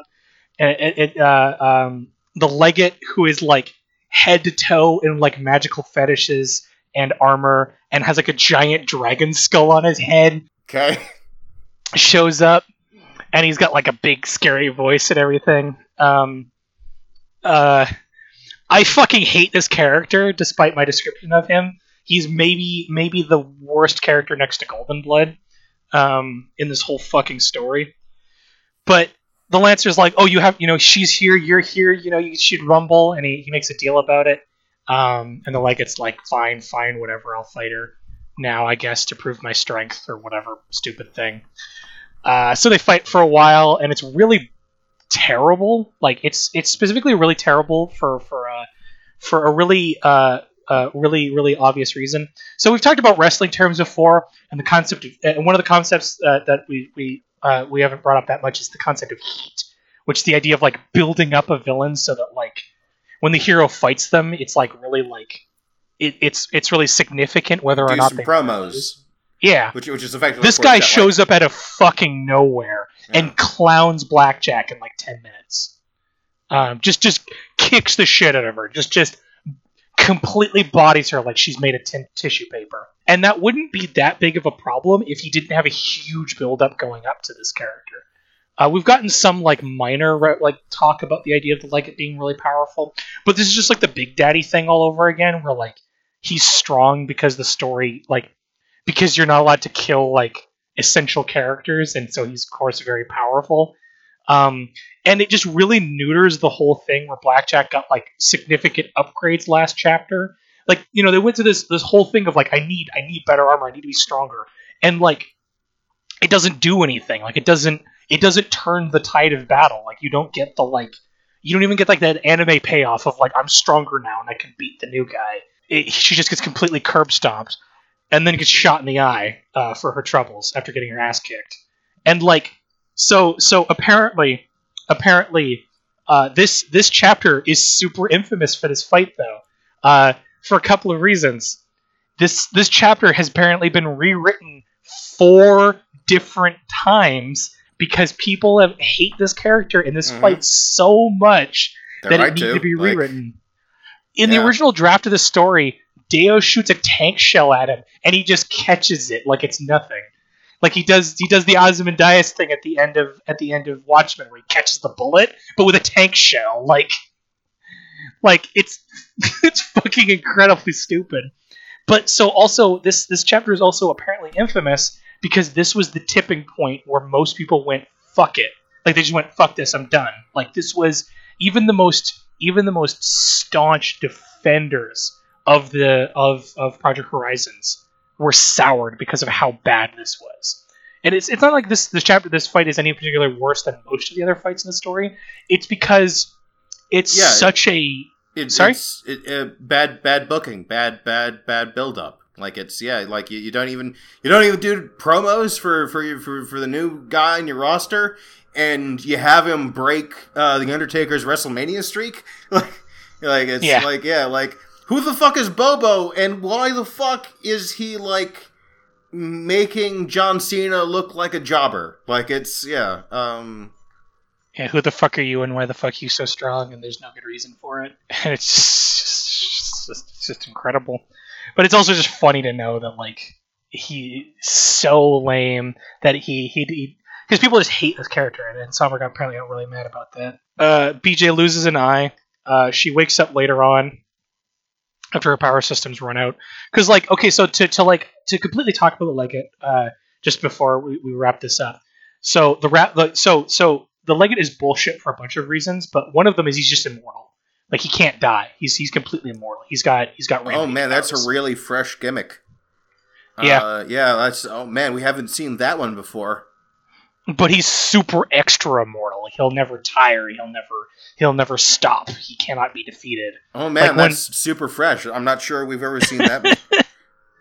and the Legate, who is like head to toe in like magical fetishes and armor, and has like a giant dragon skull on his head. Okay. Shows up, and he's got like a big scary voice and everything. I fucking hate this character, despite my description of him. He's maybe the worst character next to Golden Blood in this whole fucking story. But the Lancer's like, oh, you have, she's here, you're here, you should rumble, and he makes a deal about it. And the Legate's like, fine, whatever, I'll fight her now, I guess, to prove my strength, or whatever stupid thing. So they fight for a while, and it's really terrible. Like, it's specifically really terrible for a really really obvious reason. So we've talked about wrestling terms before, and the concept of, and one of the concepts that we haven't brought up that much is the concept of heat, which is the idea of like building up a villain so that like when the hero fights them, it's like really like it's really significant whether or not they promos. Yeah, which is effectively this guy shows up out of fucking nowhere and clowns Blackjack in like 10 minutes. Just kicks the shit out of her. Just completely bodies her like she's made of tissue paper. And that wouldn't be that big of a problem if he didn't have a huge build-up going up to this character. We've gotten some like minor like talk about the idea of the Legate being really powerful, but this is just like the Big Daddy thing all over again, where like he's strong because the story, like, because you're not allowed to kill like essential characters, and so he's of course very powerful. And it just really neuters the whole thing where Blackjack got like significant upgrades last chapter. Like, they went to this whole thing of like, I need better armor, I need to be stronger, and like it doesn't do anything. Like it doesn't turn the tide of battle. Like you don't get the like, you don't even get like that anime payoff of like, I'm stronger now and I can beat the new guy. She just gets completely curb stomped, and then gets shot in the eye for her troubles after getting her ass kicked. And like, so apparently, this chapter is super infamous for this fight though, for a couple of reasons. This chapter has apparently been rewritten 4 different times because people hate this character in this fight so much that it needs to be rewritten. In the original draft of the story, Deo shoots a tank shell at him, and he just catches it like it's nothing. Like he does the Ozymandias thing at the end of Watchmen, where he catches the bullet, but with a tank shell. Like it's it's fucking incredibly stupid. But so also this chapter is also apparently infamous because this was the tipping point where most people went, fuck it. Like they just went, fuck this, I'm done. Like this was even the most staunch defenders of Project Horizons were soured because of how bad this was. And it's not like this fight is any particular worse than most of the other fights in the story. It's because it's such a bad booking, bad build up. Like it's like you don't even do promos for the new guy in your roster, and you have him break the Undertaker's WrestleMania streak. Like who the fuck is Bobo, and why the fuck is he like making John Cena look like a jobber? Like it's yeah, who the fuck are you, and why the fuck are you so strong? And there's no good reason for it. And it's just incredible. But it's also just funny to know that like he's so lame that he because people just hate this character, and Somber got apparently not really mad about that. BJ loses an eye. She wakes up later on after her power systems run out. Because like, okay, so to completely talk about the Legate, just before we wrap this up. So the Legate is bullshit for a bunch of reasons, but one of them is he's just immortal. Like he can't die. He's completely immortal. He's got. Oh man, that's a really fresh gimmick. Yeah, That's we haven't seen that one before. But he's super extra immortal. He'll never tire. He'll never stop. He cannot be defeated. Oh man, that's super fresh. I'm not sure we've ever seen that before.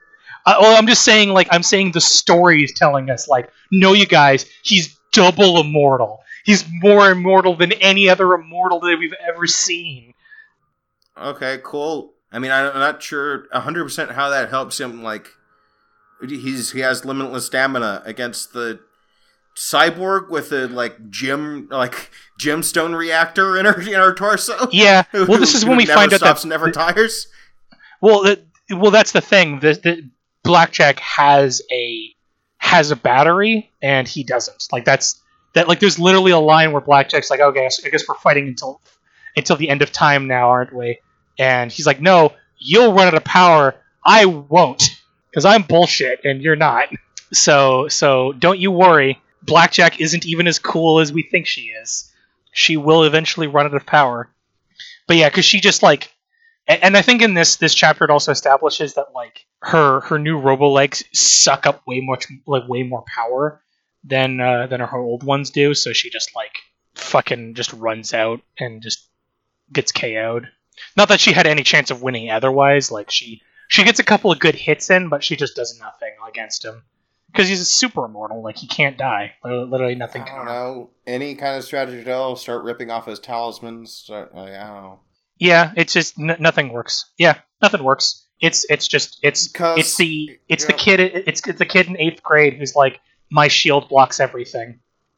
Well, I'm just saying, like, I'm saying the story is telling us, like, no, you guys, he's double immortal. He's more immortal than any other immortal that we've ever seen. Okay, cool. I mean, I'm not sure 100% how that helps him. Like, he has limitless stamina against the cyborg with a gemstone reactor in her torso. Yeah. Well, this is when we find out that never tires. Well, that's the thing. The Blackjack has a battery, and he doesn't. Like that. Like, there's literally a line where Blackjack's like, "Okay, I guess we're fighting until the end of time now, aren't we?" And he's like, "No, you'll run out of power. I won't, because I'm bullshit, and you're not. So don't you worry. Blackjack isn't even as cool as we think she is. She will eventually run out of power." But yeah, because she just like. And I think in this chapter it also establishes that like her new robo legs suck up way more power than her old ones do, so she just like fucking just runs out and just gets KO'd. Not that she had any chance of winning otherwise. Like she gets a couple of good hits in, but she just does nothing against him because he's a super immortal. Like he can't die. Literally nothing. I don't know. Any kind of strategy at all? Start ripping off his talismans. I don't know. Yeah, it's just nothing works. Yeah, nothing works. It's the kid in 8th grade who's like, my shield blocks everything.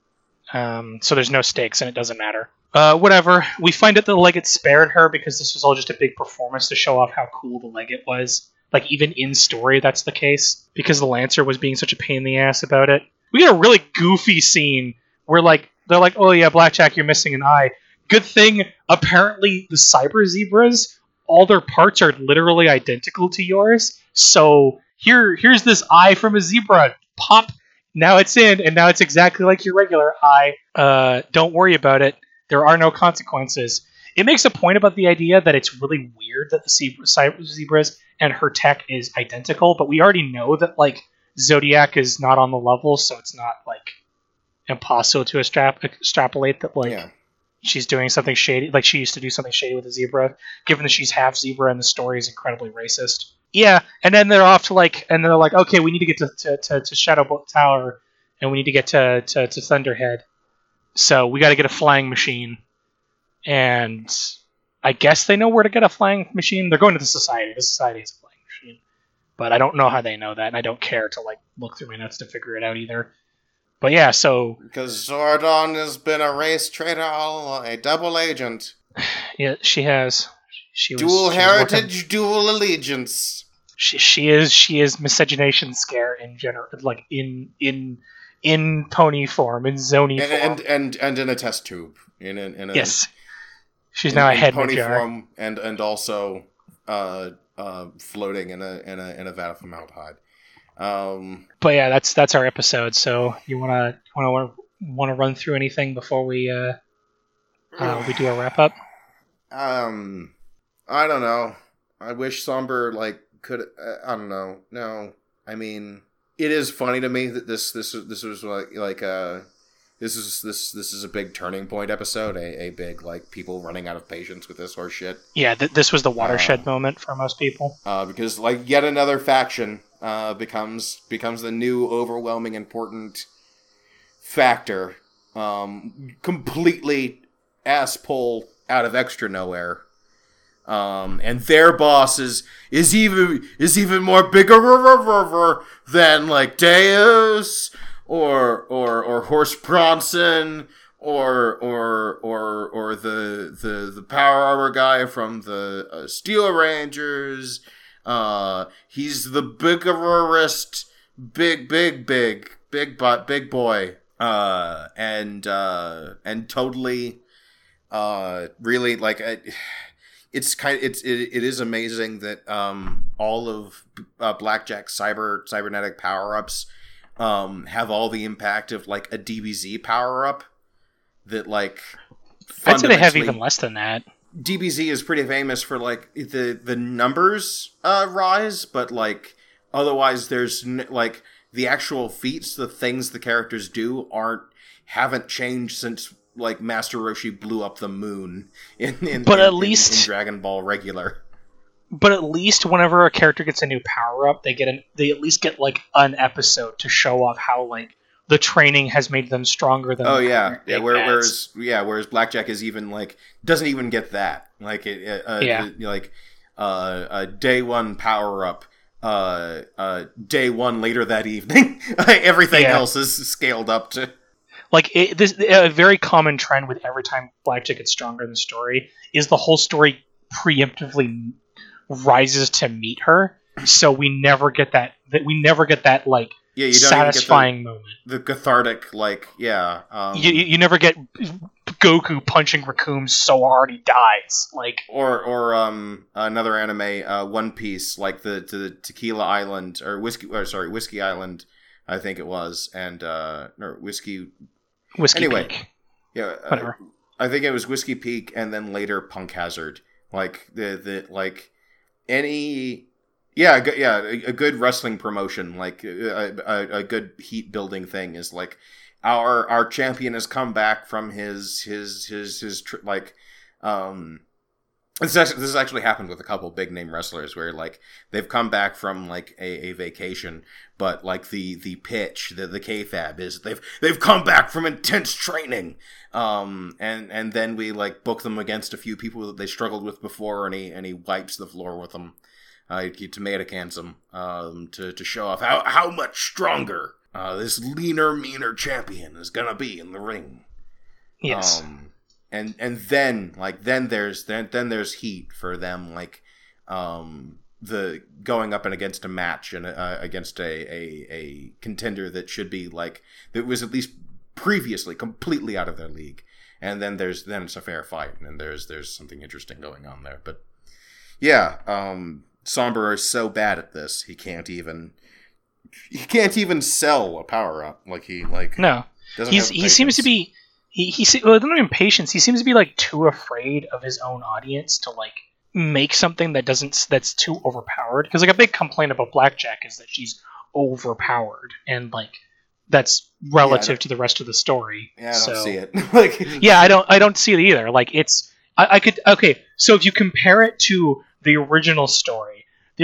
So there's no stakes and it doesn't matter. Whatever. We find out the Legate spared her because this was all just a big performance to show off how cool the Legate was. Like even in story, that's the case because the Lancer was being such a pain in the ass about it. We get a really goofy scene where like they're like, "Oh yeah, Blackjack, you're missing an eye." Good thing, apparently, the Cyber Zebras, all their parts are literally identical to yours. So here's this eye from a zebra. Pop. Now it's in, and now it's exactly like your regular eye. Don't worry about it. There are no consequences. It makes a point about the idea that it's really weird that the Cyber Zebras and her tech is identical, but we already know that like Zodiac is not on the level, so it's not like impossible to extrapolate that like. Yeah. She's doing something shady, like she used to do something shady with a zebra, given that she's half zebra and the story is incredibly racist. Yeah, and then they're off to they're like, okay, we need to get to Shadowbolt Tower, and we need to get to Thunderhead. So we got to get a flying machine, and I guess they know where to get a flying machine. They're going to the Society. The Society has a flying machine, but I don't know how they know that, and I don't care to like look through my notes to figure it out either. But yeah, so... Because Zordon has been a race traitor, a double agent. Yeah, she has. Dual heritage, dual allegiance. She is miscegenation scare in general, like in pony form, in Zoni form. And in a test tube. Yes. She's now a head pony jar. Form and also floating in a vat of formaldehyde. But yeah, that's our episode. So you wanna run through anything before we do our wrap up? I don't know. I wish Somber could. I don't know. No, I mean it is funny to me that this was this is a big turning point episode. A big people running out of patience with this horse shit. Yeah, this was the watershed moment for most people. Because yet another faction. Becomes the new overwhelming important factor, completely ass pull out of extra nowhere, and their boss is even more bigger than Deus or Horse Bronson or the Power Armor guy from the Steel Rangers. He's the biggerest, big boy. And totally, really it is amazing that, all of, Blackjack's cybernetic power-ups, have all the impact of a DBZ power-up that I'd say they have even less than that. DBZ is pretty famous for the numbers rise, but otherwise there's the actual feats, the things the characters do haven't changed since Master Roshi blew up the moon in Dragon Ball regular. but at least whenever a character gets a new power up, they at least get like an episode to show off how like the training has made them stronger than. Oh the yeah, current yeah. big Whereas bads. Blackjack is even like doesn't even get that. Like day one power up. Day one later that evening. Everything else is scaled up to. Like a very common trend with every time Blackjack gets stronger in the story is the whole story preemptively rises to meet her, so we never get that like you don't satisfying moment. The cathartic you never get Goku punching Raccoon so hard he dies. Like or another anime, One Piece, like the Tequila Island or Whiskey Island, I think it was, and Whiskey Peak. Yeah, whatever. I think it was Whiskey Peak, and then later Punk Hazard. Like a good wrestling promotion, like a good heat building thing is like our champion has come back from his this has actually happened with a couple big name wrestlers where like they've come back from like a vacation, but like the pitch, the kayfabe is they've come back from intense training, and then we like book them against a few people that they struggled with before, and he wipes the floor with them. He tomato cans them to show off how much stronger this leaner, meaner champion is gonna be in the ring. Yes. And then there's heat for them, like the going up and against a match and against a contender that should be like that was at least previously completely out of their league, and then it's a fair fight, and there's something interesting going on there. But yeah, Sombra is so bad at this he can't even sell a power up. No, he seems to be. Well, not even patience. He seems to be like too afraid of his own audience to like make something that's too overpowered. Because like a big complaint about Blackjack is that she's overpowered, and like that's relative to the rest of the story. Yeah, I don't see it. Yeah, I don't see it either. Like I could so if you compare it to the original story,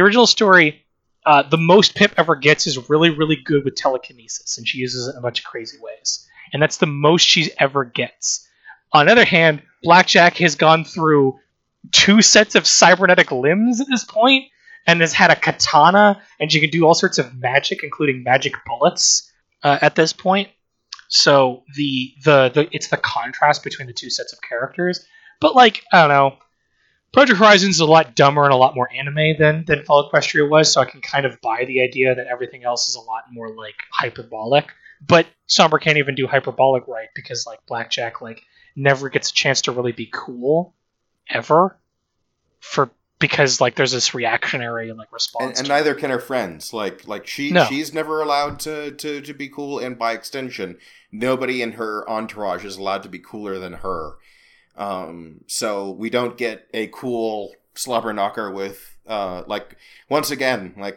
the most Pip ever gets is really, really good with telekinesis, and she uses it in a bunch of crazy ways. And that's the most she ever gets. On the other hand, Blackjack has gone through 2 sets of cybernetic limbs at this point, and has had a katana, and she can do all sorts of magic, including magic bullets, at this point. So it's the contrast between the 2 sets of characters. But like, I don't know, Project Horizon is a lot dumber and a lot more anime than Fall Equestria was, so I can kind of buy the idea that everything else is a lot more like hyperbolic. But Sombra can't even do hyperbolic right, because like Blackjack like never gets a chance to really be cool ever, because like there's this reactionary like response. And neither can her friends. She's never allowed to be cool, and by extension, nobody in her entourage is allowed to be cooler than her. So we don't get a cool slobber knocker with once again, like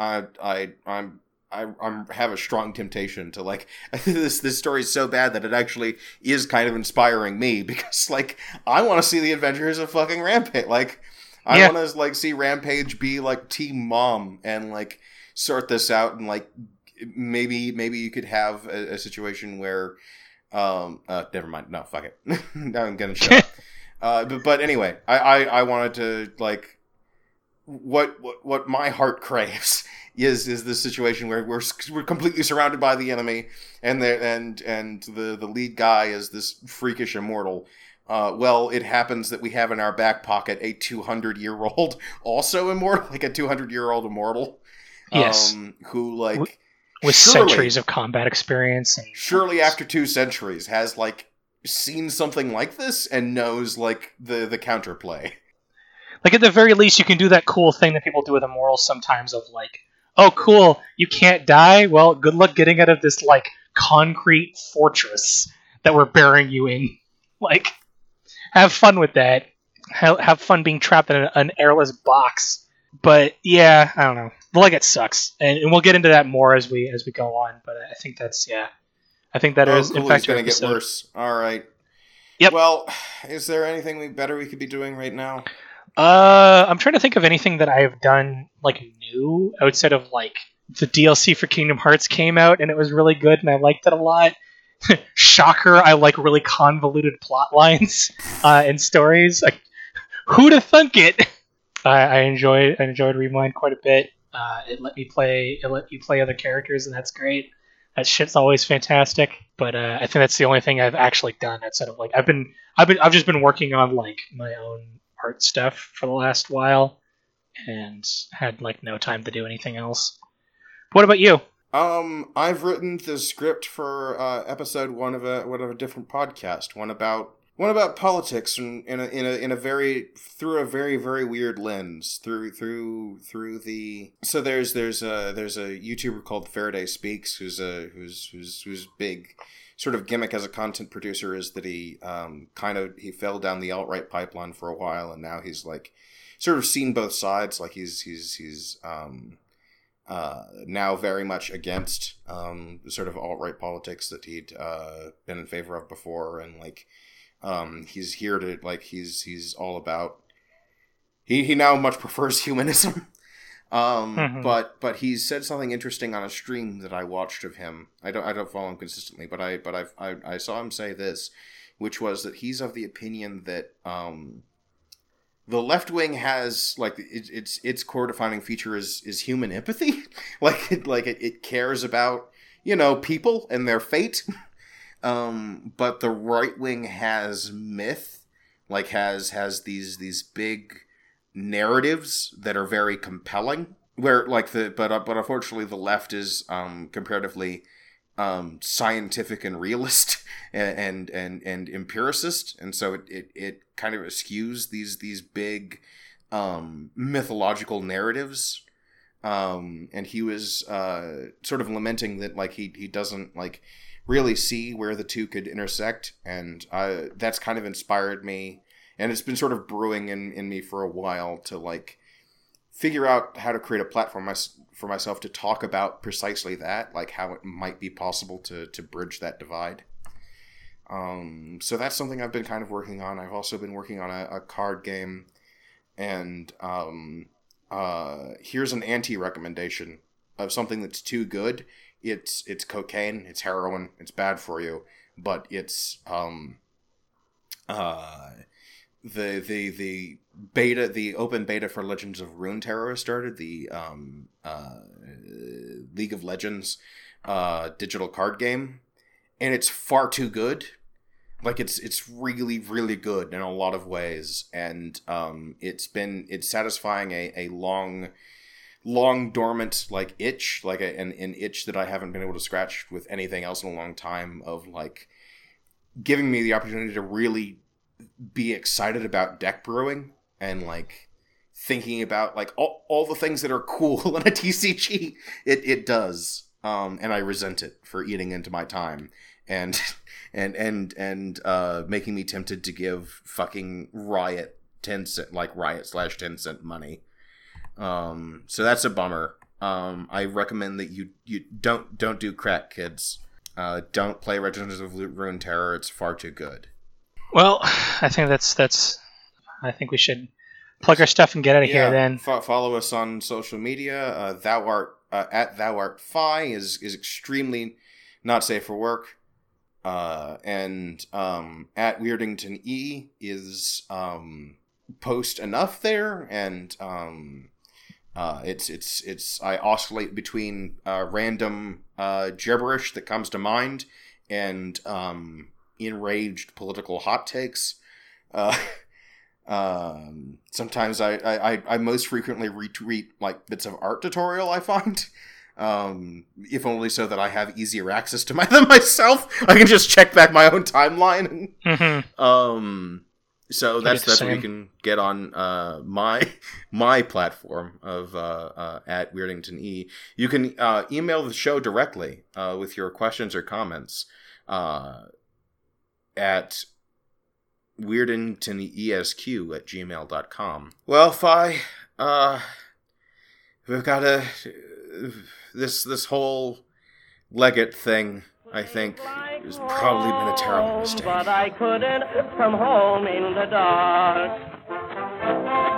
I have a strong temptation to like this story is so bad that it actually is kind of inspiring me, because like I want to see the adventures of fucking Rampage. Like I want to like see Rampage be like Team Mom and like sort this out, and like maybe you could have a situation where never mind, no, fuck it. Now I'm gonna shut up. But anyway, I wanted to like what my heart craves is this situation where we're completely surrounded by the enemy, and the lead guy is this freakish immortal. Well, it happens that we have in our back pocket a 200-year-old also immortal, like a 200-year-old immortal. Yes. Who like with centuries of combat experience, and surely after 2 centuries has like seen something like this and knows like the counterplay. Like at the very least, you can do that cool thing that people do with immortals sometimes of like, oh, cool, you can't die? Well, good luck getting out of this, like, concrete fortress that we're burying you in. Like, have fun with that. Have fun being trapped in an airless box. But, yeah, I don't know. Like, it sucks. And we'll get into that more as we go on, but I think that's, yeah. I think that is, cool, in fact, it's going to get worse. All right. Yep. Well, is there anything better we could be doing right now? I'm trying to think of anything that I have done like new outside of like the DLC for Kingdom Hearts came out and it was really good and I liked it a lot. Shocker, I like really convoluted plot lines and stories. Like, who'da thunk it? I enjoyed Rewind quite a bit. It let you play other characters and that's great. That shit's always fantastic. But I think that's the only thing I've actually done outside of like I've just been working on like my own art stuff for the last while and had like no time to do anything else. What about you? I've written the script for episode one of a different podcast, one about politics in a very through a very very weird lens through the so there's a YouTuber called Faraday Speaks whose big sort of gimmick as a content producer is that he fell down the alt-right pipeline for a while and now he's like sort of seen both sides, like he's now very much against the sort of alt-right politics that he'd been in favor of before, and like he's here to like he's all about he now much prefers humanism. But he's said something interesting on a stream that I watched of him. I don't follow him consistently, but I saw him say this, which was that he's of the opinion that the left wing has like its core defining feature is human empathy. it cares about, you know, people and their fate. But the right wing has myth, like has these big narratives that are very compelling. Where like but unfortunately the left is comparatively scientific and realist and empiricist, and so it kind of eschews these big mythological narratives, and he was sort of lamenting that like he doesn't like really see where the two could intersect, and that's kind of inspired me, and it's been sort of brewing in me for a while to like figure out how to create a platform for myself to talk about precisely that, like how it might be possible to bridge that divide. So that's something I've been kind of working on. I've also been working on a card game, and here's an anti-recommendation of something that's too good. It's cocaine, it's heroin, it's bad for you, but it's the beta, the open beta for Legends of Runeterra started, the League of Legends digital card game, and it's far too good. Like it's really really good in a lot of ways, and it's satisfying a long dormant like itch, like an itch that I haven't been able to scratch with anything else in a long time, of like giving me the opportunity to really be excited about deck brewing and like thinking about like all the things that are cool in a TCG. It does, and I resent it for eating into my time and making me tempted to give fucking Riot 10 cent, like Riot/10 cent money. So that's a bummer. I recommend that you don't do crack, kids. Don't play Legends of Runeterra. It's far too good. Well, I think that's. I think we should plug our stuff and get out of here. Then follow us on social media. Thou art at Thou art Fi is extremely not safe for work. And at Weirdington E is post enough there, and it's I oscillate between random gibberish that comes to mind and enraged political hot takes. Sometimes I most frequently retweet like bits of art tutorial I find, if only so that I have easier access to them myself. I can just check back my own timeline. So that's what you can get on my platform of at Weirdington E. You can email the show directly with your questions or comments at weirdingtonesq@gmail.com. Well, Fi, we've got this whole Leggett thing, I think, has probably been a terrible mistake. But I couldn't come home in the dark.